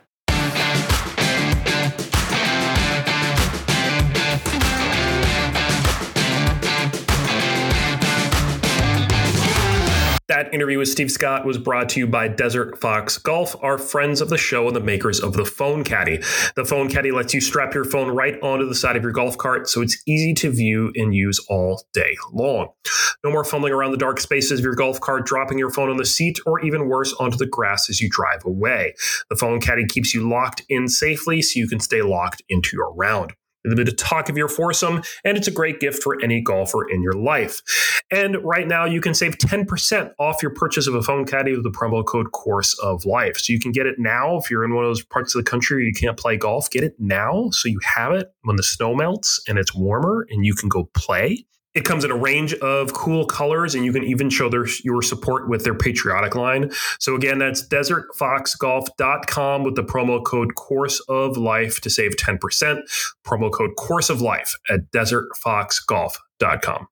Speaker 2: That interview with Steve Scott was brought to you by Desert Fox Golf, our friends of the show and the makers of the Phone Caddy. The Phone Caddy lets you strap your phone right onto the side of your golf cart, so it's easy to view and use all day long. No more fumbling around the dark spaces of your golf cart, dropping your phone on the seat, or even worse, onto the grass as you drive away. The Phone Caddy keeps you locked in safely so you can stay locked into your round. A bit of talk of your foursome, and it's a great gift for any golfer in your life. And right now, you can save ten percent off your purchase of a Phone Caddy with the promo code Course of Life. So you can get it now if you're in one of those parts of the country where you can't play golf. Get it now so you have it when the snow melts and it's warmer and you can go play. It comes in a range of cool colors, and you can even show their, your support with their patriotic line. So again, that's desert fox golf dot com with the promo code Course of Life to save ten percent. Promo code Course of Life at desert fox golf dot com.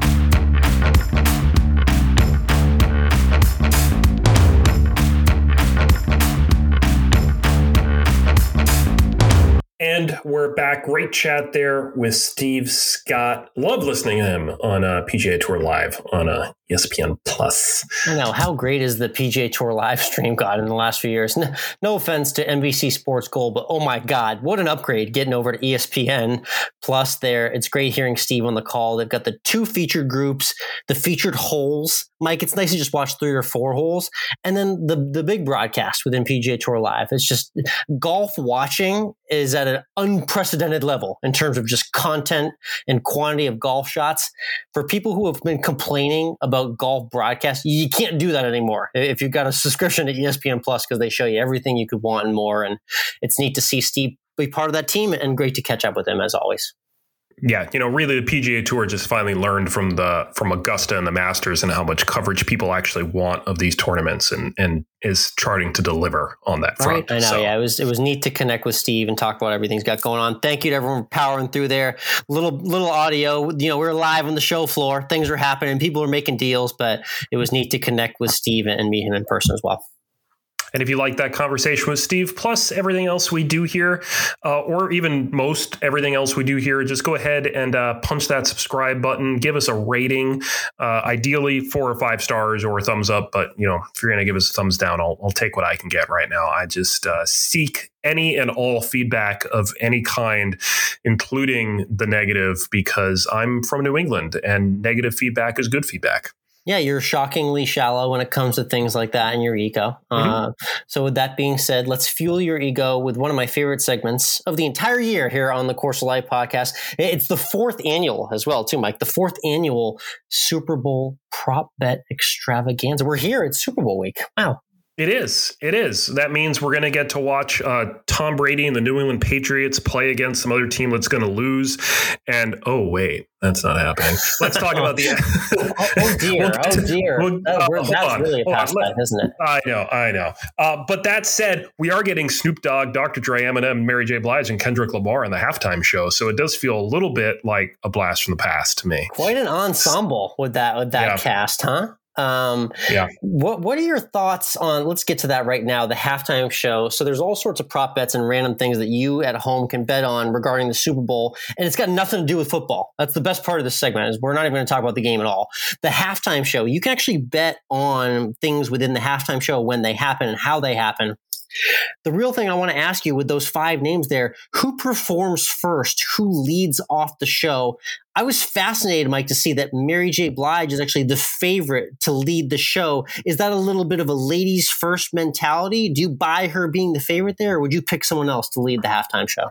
Speaker 2: And we're back. Great chat there with Steve Scott. Love listening to him on uh, P G A Tour Live on uh, E S P N Plus.
Speaker 1: I know. How great is the P G A Tour live stream got in the last few years? No, no offense to N B C Sports Gold, but oh my God, what an upgrade getting over to E S P N Plus there. It's great hearing Steve on the call. They've got the two featured groups, the featured holes. Mike, it's nice to just watch three or four holes. And then the, the big broadcast within P G A Tour Live. It's just golf watching is at an unprecedented level in terms of just content and quantity of golf shots. For people who have been complaining about golf broadcast, you can't do that anymore if you've got a subscription to E S P N Plus, because they show you everything you could want and more. And it's neat to see Steve be part of that team, and great to catch up with him as always.
Speaker 2: Yeah, you know, really the P G A Tour just finally learned from the from Augusta and the Masters and how much coverage people actually want of these tournaments, and and is charting to deliver on that front.
Speaker 1: Right. I know.
Speaker 2: So.
Speaker 1: Yeah, it was it was neat to connect with Steve and talk about everything he's got going on. Thank you to everyone for powering through there. Little little audio. You know, we we're live on the show floor. Things are happening. People are making deals, but it was neat to connect with Steve and meet him in person as well.
Speaker 2: And if you like that conversation with Steve, plus everything else we do here, uh, or even most everything else we do here, just go ahead and uh, punch that subscribe button. Give us a rating, uh, ideally four or five stars or a thumbs up. But, you know, if you're going to give us a thumbs down, I'll, I'll take what I can get right now. I just uh, seek any and all feedback of any kind, including the negative, because I'm from New England and negative feedback is good feedback.
Speaker 1: Yeah, you're shockingly shallow when it comes to things like that in your ego. Mm-hmm. Uh, so with that being said, let's fuel your ego with one of my favorite segments of the entire year here on the Course of Life podcast. It's the fourth annual as well, too, Mike. The fourth annual Super Bowl prop bet extravaganza. We're here. It's Super Bowl week. Wow.
Speaker 2: It is. It is. That means we're going to get to watch uh, Tom Brady and the New England Patriots play against some other team that's going to lose. And, oh, wait, that's not happening. Let's talk about the...
Speaker 1: oh, oh, dear. We'll oh, dear. We'll, uh,
Speaker 2: uh,
Speaker 1: that's
Speaker 2: on.
Speaker 1: really a past bet, isn't it?
Speaker 2: I know. I know. Uh, but that said, we are getting Snoop Dogg, Doctor Dre, Eminem, Mary J. Blige, and Kendrick Lamar in the halftime show. So it does feel a little bit like a blast from the past to me.
Speaker 1: Quite an ensemble with that, with that yeah. cast, huh? Um, yeah. What What are your thoughts on? Let's get to that right now. The halftime show. So there's all sorts of prop bets and random things that you at home can bet on regarding the Super Bowl, and it's got nothing to do with football. That's the best part of this segment. Is we're not even going to talk about the game at all. The halftime show. You can actually bet on things within the halftime show when they happen and how they happen. The real thing I want to ask you with those five names there, who performs first? Who leads off the show? I was fascinated, Mike, to see that Mary J. Blige is actually the favorite to lead the show. Is that a little bit of a ladies first mentality? Do you buy her being the favorite there, or would you pick someone else to lead the halftime show?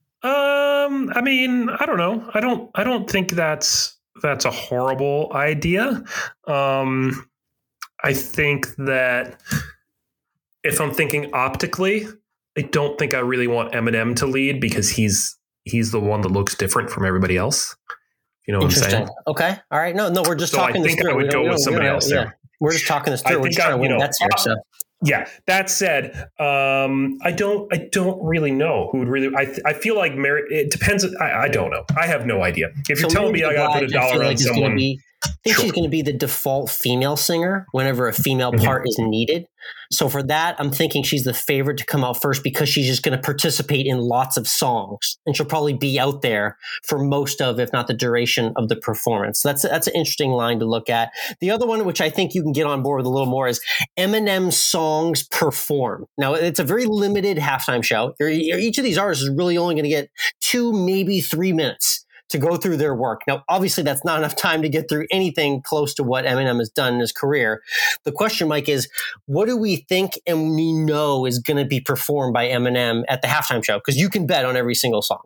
Speaker 2: Um, I mean, I don't know. I don't, I don't think that's, that's a horrible idea. Um, I think that if I'm thinking optically, I don't think I really want Eminem to lead because he's he's the one that looks different from everybody else. You know what I'm saying?
Speaker 1: Okay. All right. No, no, we're just
Speaker 2: so
Speaker 1: talking
Speaker 2: I
Speaker 1: this
Speaker 2: think
Speaker 1: through.
Speaker 2: I would
Speaker 1: we
Speaker 2: go with somebody else there.
Speaker 1: Yeah. We're just talking this through.
Speaker 2: I
Speaker 1: we're just trying I, to win
Speaker 2: know,
Speaker 1: bets here. So.
Speaker 2: Yeah. That said, um, I don't I don't really know who would really. I I feel like Mary. It depends. I, I don't know. I have no idea. If you're so telling me I got to put a dollar on
Speaker 1: like
Speaker 2: someone.
Speaker 1: Be, I think
Speaker 2: Sure.
Speaker 1: she's going to be the default female singer whenever a female
Speaker 2: Mhm.
Speaker 1: part is needed. So for that, I'm thinking she's the favorite to come out first because she's just going to participate in lots of songs, and she'll probably be out there for most of, if not the duration of the performance. That's that's an interesting line to look at. The other one, which I think you can get on board with a little more, is Eminem songs performed. Now, it's a very limited halftime show. Each of these artists is really only going to get two, maybe three minutes to go through their work. Now, obviously, that's not enough time to get through anything close to what Eminem has done in his career. The question, Mike, is what do we think and we know is going to be performed by Eminem at the halftime show? Because you can bet on every single song.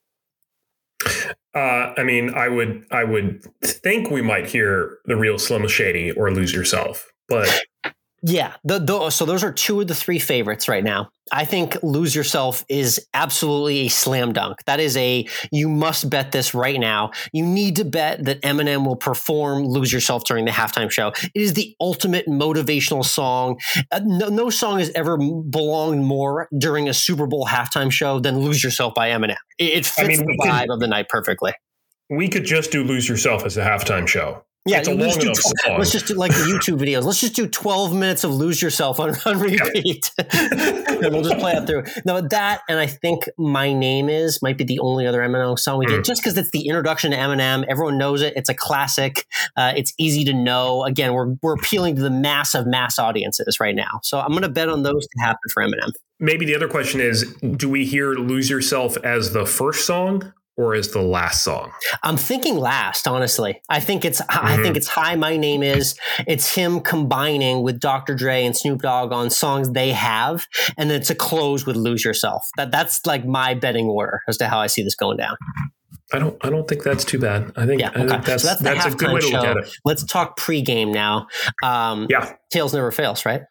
Speaker 2: Uh, I mean, I would, I would think we might hear The Real Slim Shady or Lose Yourself, but
Speaker 1: Yeah, the, the, so those are two of the three favorites right now. I think Lose Yourself is absolutely a slam dunk. That is a, you must bet this right now. You need to bet that Eminem will perform Lose Yourself during the halftime show. It is the ultimate motivational song. Uh, no, no song has ever belonged more during a Super Bowl halftime show than Lose Yourself by Eminem. It, it fits
Speaker 2: I mean,
Speaker 1: the
Speaker 2: we
Speaker 1: vibe
Speaker 2: could-
Speaker 1: of the night perfectly.
Speaker 2: we could just do Lose Yourself as a halftime show.
Speaker 1: Yeah,
Speaker 2: It's a
Speaker 1: let's,
Speaker 2: long
Speaker 1: do
Speaker 2: enough
Speaker 1: tw-
Speaker 2: song.
Speaker 1: let's just do like the YouTube videos. Let's just do twelve minutes of Lose Yourself on, on repeat. And we'll just play it through. Now that, and I think My Name Is might be the only other Eminem song we
Speaker 2: Mm.
Speaker 1: get, just because it's the introduction to Eminem. Everyone knows it. It's a classic. Uh, it's easy to know. Again, we're we're appealing to the mass of mass audiences right now. So I'm going to bet on those to happen for Eminem.
Speaker 2: Maybe the other question is, do we hear Lose Yourself as the first song or as the last song?
Speaker 1: I'm thinking last, honestly. I think it's I
Speaker 2: Mhm.
Speaker 1: think it's Hi, My Name Is. It's him combining with Doctor Dre and Snoop Dogg on songs they have, and then to close with Lose Yourself. That that's like my betting order as to how I see this going down.
Speaker 2: I don't. I don't think that's too bad. I think,
Speaker 1: Yeah,
Speaker 2: I think
Speaker 1: okay.
Speaker 2: that's
Speaker 1: So that's the
Speaker 2: that's a good
Speaker 1: halftime
Speaker 2: way to look
Speaker 1: show.
Speaker 2: at it.
Speaker 1: Let's talk pregame now. Um,
Speaker 2: Yeah,
Speaker 1: Tails never fails, right?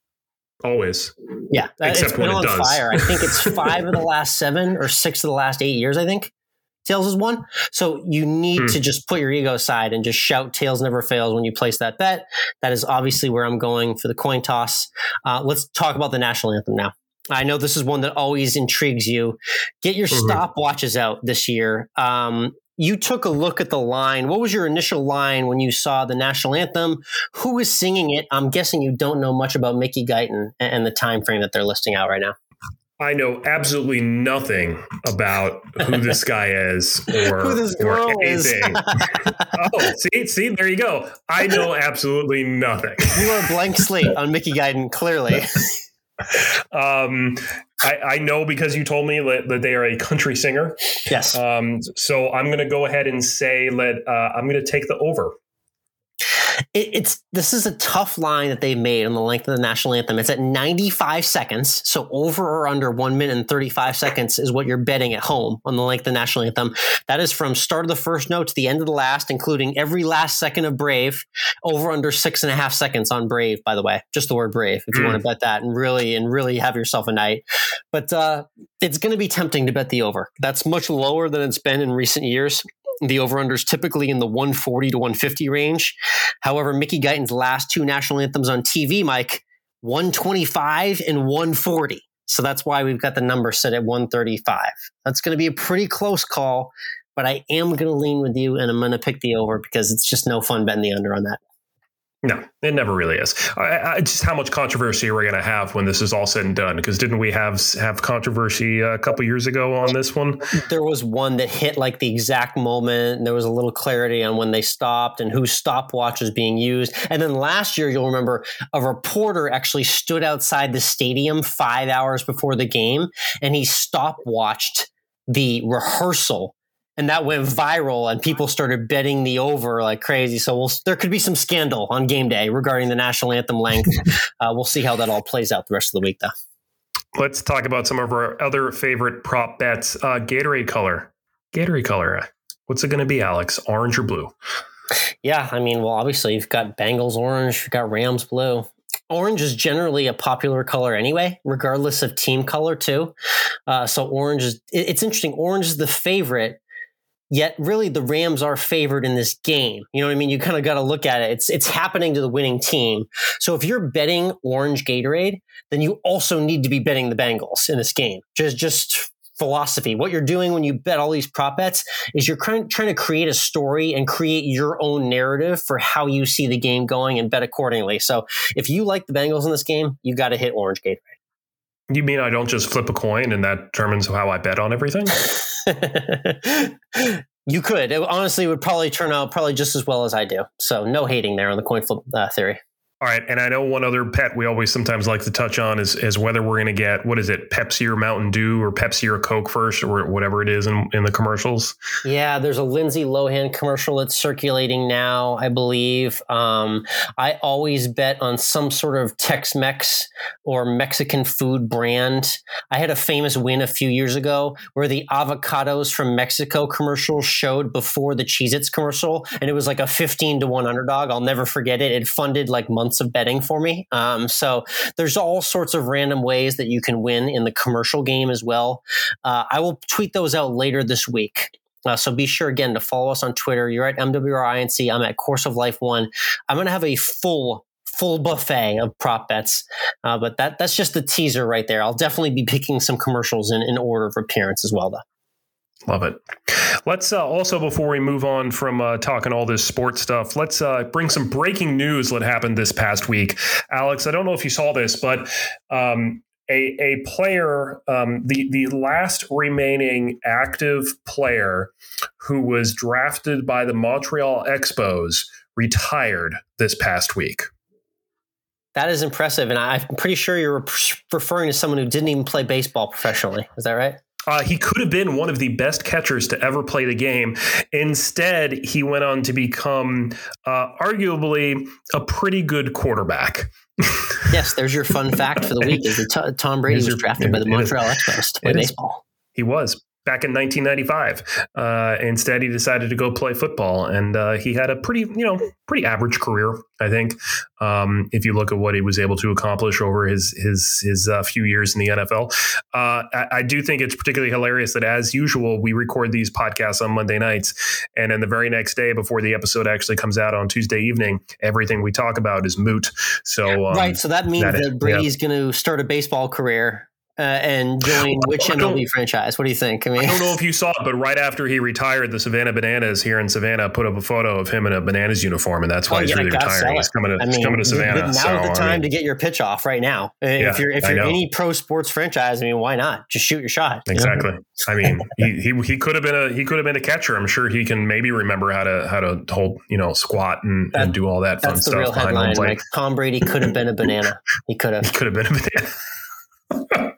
Speaker 2: always.
Speaker 1: Yeah,
Speaker 2: Except
Speaker 1: it's been
Speaker 2: when it
Speaker 1: on
Speaker 2: does.
Speaker 1: fire. I think it's five of the last seven or six of the last eight years. I think Tails is one. So you need
Speaker 2: Hmm.
Speaker 1: to just put your ego aside and just shout Tails never fails when you place that bet. That is obviously where I'm going for the coin toss. Uh, let's talk about the national anthem now. I know this is one that always intrigues you. Get your
Speaker 2: Mhm.
Speaker 1: stopwatches out this year. Um, you took a look at the line. What was your initial line when you saw the national anthem? Who is singing it? I'm guessing you don't know much about Mickey Guyton and the time frame that they're listing out right now.
Speaker 2: I know absolutely nothing about who this guy is or,
Speaker 1: Who this
Speaker 2: or
Speaker 1: girl is.
Speaker 2: anything. Oh, see, see, there you go. I know absolutely nothing.
Speaker 1: You are a blank slate on Mickey Guyton, clearly.
Speaker 2: Um, I, I know because you told me that, that they are a country singer.
Speaker 1: Yes.
Speaker 2: Um, so I'm going to go ahead and say let uh, I'm going to take the over.
Speaker 1: It, it's this is a tough line that they made on the length of the national anthem. It's at ninety-five seconds, so over or under one minute and thirty-five seconds is what you're betting at home on the length of the national anthem. That is from start of the first note to the end of the last, including every last second of Brave. Over under six and a half seconds on Brave, by the way, just the word Brave, if you
Speaker 2: Mm.
Speaker 1: want to bet that and really and really have yourself a night. But uh, it's going to be tempting to bet the over. That's much lower than it's been in recent years. The over-under is typically in the one forty to one fifty range. However, Mickey Guyton's last two national anthems on T V, Mike, one twenty-five and one forty. So that's why we've got the number set at one thirty-five. That's going to be a pretty close call, but I am going to lean with you, and I'm going to pick the over because it's just no fun betting the under on that.
Speaker 2: No, it never really is. I, I, just how much controversy we're going to have when this is all said and done. Because didn't we have have controversy a couple years ago on this one?
Speaker 1: There was one that hit like the exact moment, and there was a little clarity on when they stopped and whose stopwatch was being used. And then last year, you'll remember, a reporter actually stood outside the stadium five hours before the game, and he stopwatched the rehearsal. And that went viral, and people started betting the over like crazy. So we'll, there could be some scandal on game day regarding the national anthem length. uh, we'll see how that all plays out the rest of the week, though.
Speaker 2: Let's talk about some of our other favorite prop bets. Uh, Gatorade color. Gatorade color. What's it going to be, Alex? Orange or blue?
Speaker 1: Yeah, I mean, well, obviously you've got Bengals orange, you've got Rams blue. Orange is generally a popular color anyway, regardless of team color too. Uh, so orange is, it, it's interesting. Orange is the favorite. Yet, really, the Rams are favored in this game. You know what I mean? You kind of got to look at it. It's it's happening to the winning team. So if you're betting orange Gatorade, then you also need to be betting the Bengals in this game. Just just philosophy. What you're doing when you bet all these prop bets is you're trying, trying to create a story and create your own narrative for how you see the game going and bet accordingly. So if you like the Bengals in this game, you got to hit Orange Gatorade.
Speaker 2: You mean I don't just flip a coin and that determines how I bet on everything?
Speaker 1: You could. It honestly would probably turn out probably just as well as I do. So no hating there on the coin flip uh, theory.
Speaker 2: All right. And I know one other pet we always sometimes like to touch on is, is whether we're going to get, what is it, Pepsi or Mountain Dew or Pepsi or Coke first or whatever it is in, in the commercials.
Speaker 1: Yeah, there's a Lindsay Lohan commercial that's circulating now, I believe. Um, I always bet on some sort of Tex-Mex or Mexican food brand. I had a famous win a few years ago where the avocados from Mexico commercial showed before the Cheez-Its commercial, and it was like a fifteen to one underdog. I'll never forget it. It funded like months of betting for me. Um, so there's all sorts of random ways that you can win in the commercial game as well. Uh, I will tweet those out later this week. Uh, so be sure again to follow us on Twitter. You're at M W R I N C. I'm at Course of Life One. I'm going to have a full full buffet of prop bets, uh, but that that's just the teaser right there. I'll definitely be picking some commercials in, in order of appearance as well, though.
Speaker 2: Love it. Let's uh, also, before we move on from uh, talking all this sports stuff, let's uh, bring some breaking news that happened this past week. Alex, I don't know if you saw this, but um, a, a player, um, the, the last remaining active player who was drafted by the Montreal Expos retired this past week.
Speaker 1: That is impressive. And I'm pretty sure you're referring to someone who didn't even play baseball professionally. Is that right?
Speaker 2: Uh, he could have been one of the best catchers to ever play the game. Instead, he went on to become uh, arguably a pretty good quarterback.
Speaker 1: Yes, there's your fun fact for the week. Is that t- Tom Brady was drafted by the Montreal Expos to play baseball.
Speaker 2: He was. Back in nineteen ninety-five. Uh, instead, he decided to go play football, and uh, he had a pretty, you know, pretty average career, I think. Um, if you look at what he was able to accomplish over his his his uh, few years in the N F L, uh, I, I do think it's particularly hilarious that, as usual, we record these podcasts on Monday nights, and then the very next day, before the episode actually comes out on Tuesday evening, everything we talk about is moot. So um,
Speaker 1: right, so that means that, that Brady's
Speaker 2: yeah.
Speaker 1: going to start a baseball career. Uh, and join which M L B franchise? What do you think? I mean,
Speaker 2: I don't know if you saw it, but right after he retired, the Savannah Bananas here in Savannah put up a photo of him in a Bananas uniform, and that's why oh, he's yeah, really retiring. He's coming to,
Speaker 1: I mean,
Speaker 2: he's coming to Savannah.
Speaker 1: Now's
Speaker 2: so,
Speaker 1: the time
Speaker 2: I mean,
Speaker 1: to get your pitch off right now.
Speaker 2: Yeah,
Speaker 1: if you're if you're any pro sports franchise, I mean, why not just shoot your shot?
Speaker 2: Exactly.
Speaker 1: You know?
Speaker 2: I mean, he, he he could have been a he could have been a catcher. I'm sure he can maybe remember how to how to hold you know squat and, that, and do all that fun
Speaker 1: that's
Speaker 2: stuff.
Speaker 1: That's the real headline.
Speaker 2: Like,
Speaker 1: like Tom Brady could have been a banana. He could have.
Speaker 2: He could have been a banana.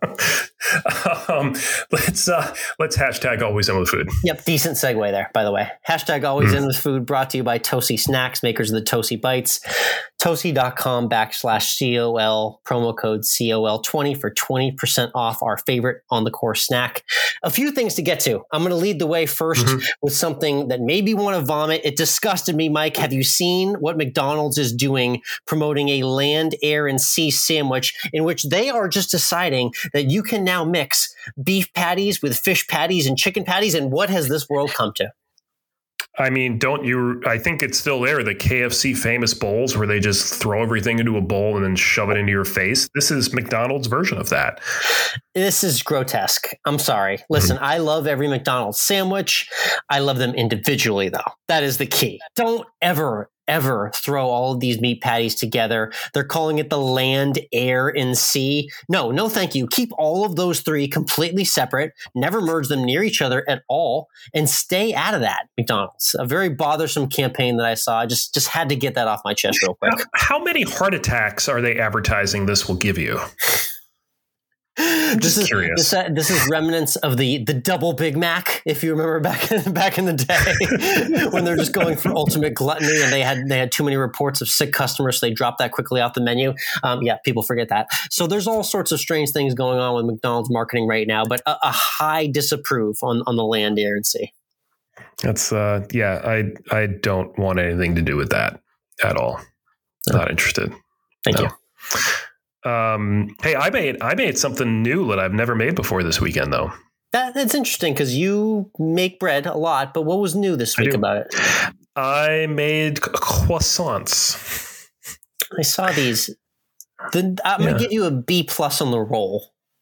Speaker 2: um, let's uh, let's hashtag always in with food.
Speaker 1: Yep, decent segue there, by the way. Hashtag always mm. in with food brought to you by Tosi Snacks, makers of the Tosi Bites. Tosi.com backslash C O L, promo code C O L twenty for twenty percent off our favorite on the course snack. A few things to get to. I'm going to lead the way first mm-hmm. with something that made me want to vomit. It disgusted me, Mike. Have you seen what McDonald's is doing, promoting a land, air, and sea sandwich in which they are just deciding that you can now mix beef patties with fish patties and chicken patties? And what has this world come to?
Speaker 2: I mean, don't you, I think it's still there, the K F C famous bowls where they just throw everything into a bowl and then shove it into your face. This is McDonald's version of that.
Speaker 1: This is grotesque. I'm sorry. Listen, mm-hmm. I love every McDonald's sandwich. I love them individually, though. That is the key. Don't ever, ever throw all of these meat patties together. They're calling it the land, air, and sea. No, no, thank you. Keep all of those three completely separate. Never merge them near each other at all, and stay out of that, McDonald's. A very bothersome campaign that I saw. I just, just had to get that off my chest real quick.
Speaker 2: How, how many heart attacks are they advertising this will give you?
Speaker 1: I'm
Speaker 2: just
Speaker 1: this
Speaker 2: curious.
Speaker 1: Is, this, this is remnants of the the double Big Mac, if you remember back in, back in the day when they're just going for ultimate gluttony, and they had they had too many reports of sick customers, so they dropped that quickly off the menu. Um, yeah, people forget that. So there's all sorts of strange things going on with McDonald's marketing right now, but a, a high disapprove on on the land, air, and sea.
Speaker 2: That's uh, yeah. I I don't want anything to do with that at all. No. Not interested.
Speaker 1: Thank
Speaker 2: no.
Speaker 1: you.
Speaker 2: Um, hey, I made I made something new that I've never made before this weekend, though.
Speaker 1: That, that's interesting because you make bread a lot, but what was new this week about it?
Speaker 2: I made croissants.
Speaker 1: I saw these. The, I'm yeah. going to give you a B plus on the roll.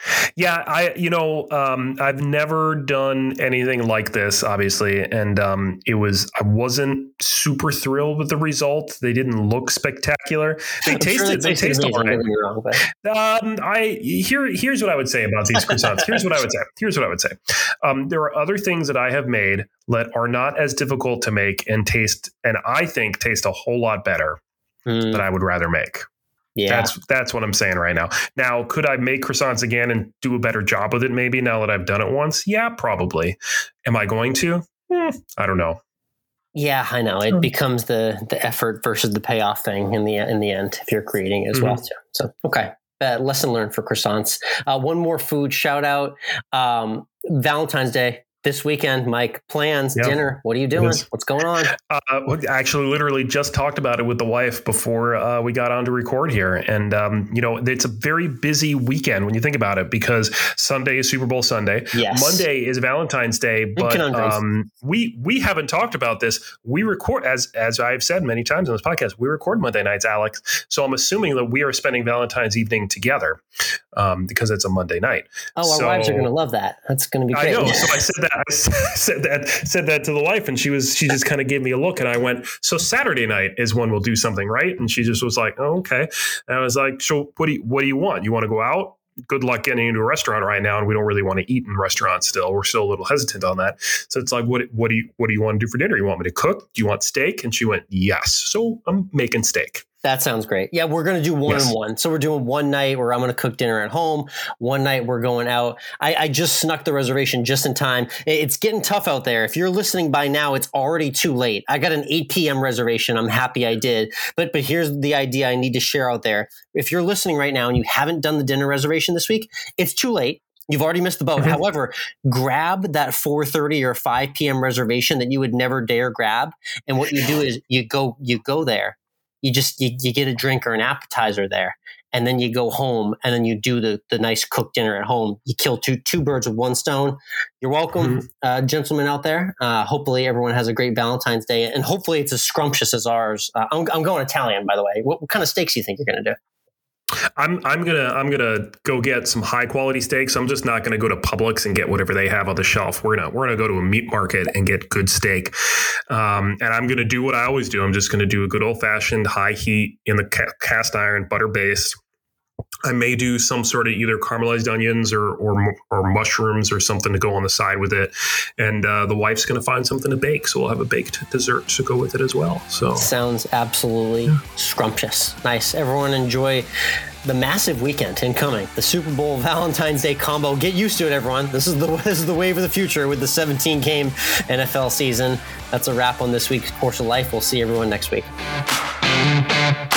Speaker 2: Yeah, I, you know, um, I've never done anything like this, obviously. And um, it was, I wasn't super thrilled with the result. They didn't look spectacular. They
Speaker 1: I'm
Speaker 2: tasted,
Speaker 1: sure
Speaker 2: they taste all right.
Speaker 1: Wrong, but.
Speaker 2: Um, I, here, here's what I would say about these croissants. Here's what I would say. Here's what I would say. Um, there are other things that I have made that are not as difficult to make and taste, and I think taste a whole lot better mm. that I would rather make. Yeah, that's that's what I'm saying right now. Now, could I make croissants again and do a better job with it? Maybe now that I've done it once. Yeah, probably. Am I going to? Eh, I don't know.
Speaker 1: Yeah, I know. It becomes the the effort versus the payoff thing in the in the end if you're creating as mm-hmm. well too. So okay, uh, lesson learned for croissants. Uh, one more food shout out. Um, Valentine's Day. This weekend, Mike, plans, yep. dinner. What are you doing? What's going on?
Speaker 2: Uh, actually, literally just talked about it with the wife before uh, we got on to record here. And, um, you know, it's a very busy weekend when you think about it, because Sunday is Super Bowl Sunday.
Speaker 1: Yes.
Speaker 2: Monday is Valentine's Day. But um, we we haven't talked about this. We record, as as I've said many times on this podcast, we record Monday nights, Alex. So I'm assuming that we are spending Valentine's evening together um, because it's a Monday night.
Speaker 1: Oh, our
Speaker 2: so,
Speaker 1: wives are going to love that. That's going to be great.
Speaker 2: I know. So I said that. I said that said that to the wife, and she was she just kind of gave me a look, and I went, so Saturday night is when we'll do something, right? And she just was like, oh, okay. And I was like, so what do you what do you want? You want to go out? Good luck getting into a restaurant right now, and we don't really want to eat in restaurants still. We're still a little hesitant on that. So it's like, what what do you what do you want to do for dinner? You want me to cook? Do you want steak? And she went, yes. So I'm making steak.
Speaker 1: That sounds great. Yeah, we're going to do one yes. and one. So we're doing one night where I'm going to cook dinner at home. One night we're going out. I, I just snuck the reservation just in time. It's getting tough out there. If you're listening by now, it's already too late. I got an eight p.m. reservation. I'm happy I did. But but here's the idea I need to share out there. If you're listening right now and you haven't done the dinner reservation this week, it's too late. You've already missed the boat. Mm-hmm. However, grab that four thirty or five p.m. reservation that you would never dare grab. And what you do is you go you go there. You just, you, you get a drink or an appetizer there, and then you go home, and then you do the the nice cooked dinner at home. You kill two two birds with one stone. You're welcome, mm-hmm. uh, gentlemen out there. Uh, hopefully everyone has a great Valentine's Day, and hopefully it's as scrumptious as ours. Uh, I'm, I'm going Italian, by the way. What, what kind of steaks do you think you're going to do?
Speaker 2: I'm I'm gonna I'm gonna go get some high quality steaks. I'm just not gonna go to Publix and get whatever they have on the shelf. We're gonna we're gonna go to a meat market and get good steak. Um, and I'm gonna do what I always do. I'm just gonna do a good old fashioned high heat in the ca- cast iron, butter based. I may do some sort of either caramelized onions or or, or mushrooms or something to go on the side with it. And uh, the wife's going to find something to bake. So we'll have a baked dessert to go with it as well. So
Speaker 1: sounds absolutely yeah. scrumptious. Nice. Everyone enjoy the massive weekend incoming. The Super Bowl Valentine's Day combo. Get used to it, everyone. This is the this is the wave of the future with the seventeen game N F L season. That's a wrap on this week's Course of Life. We'll see everyone next week.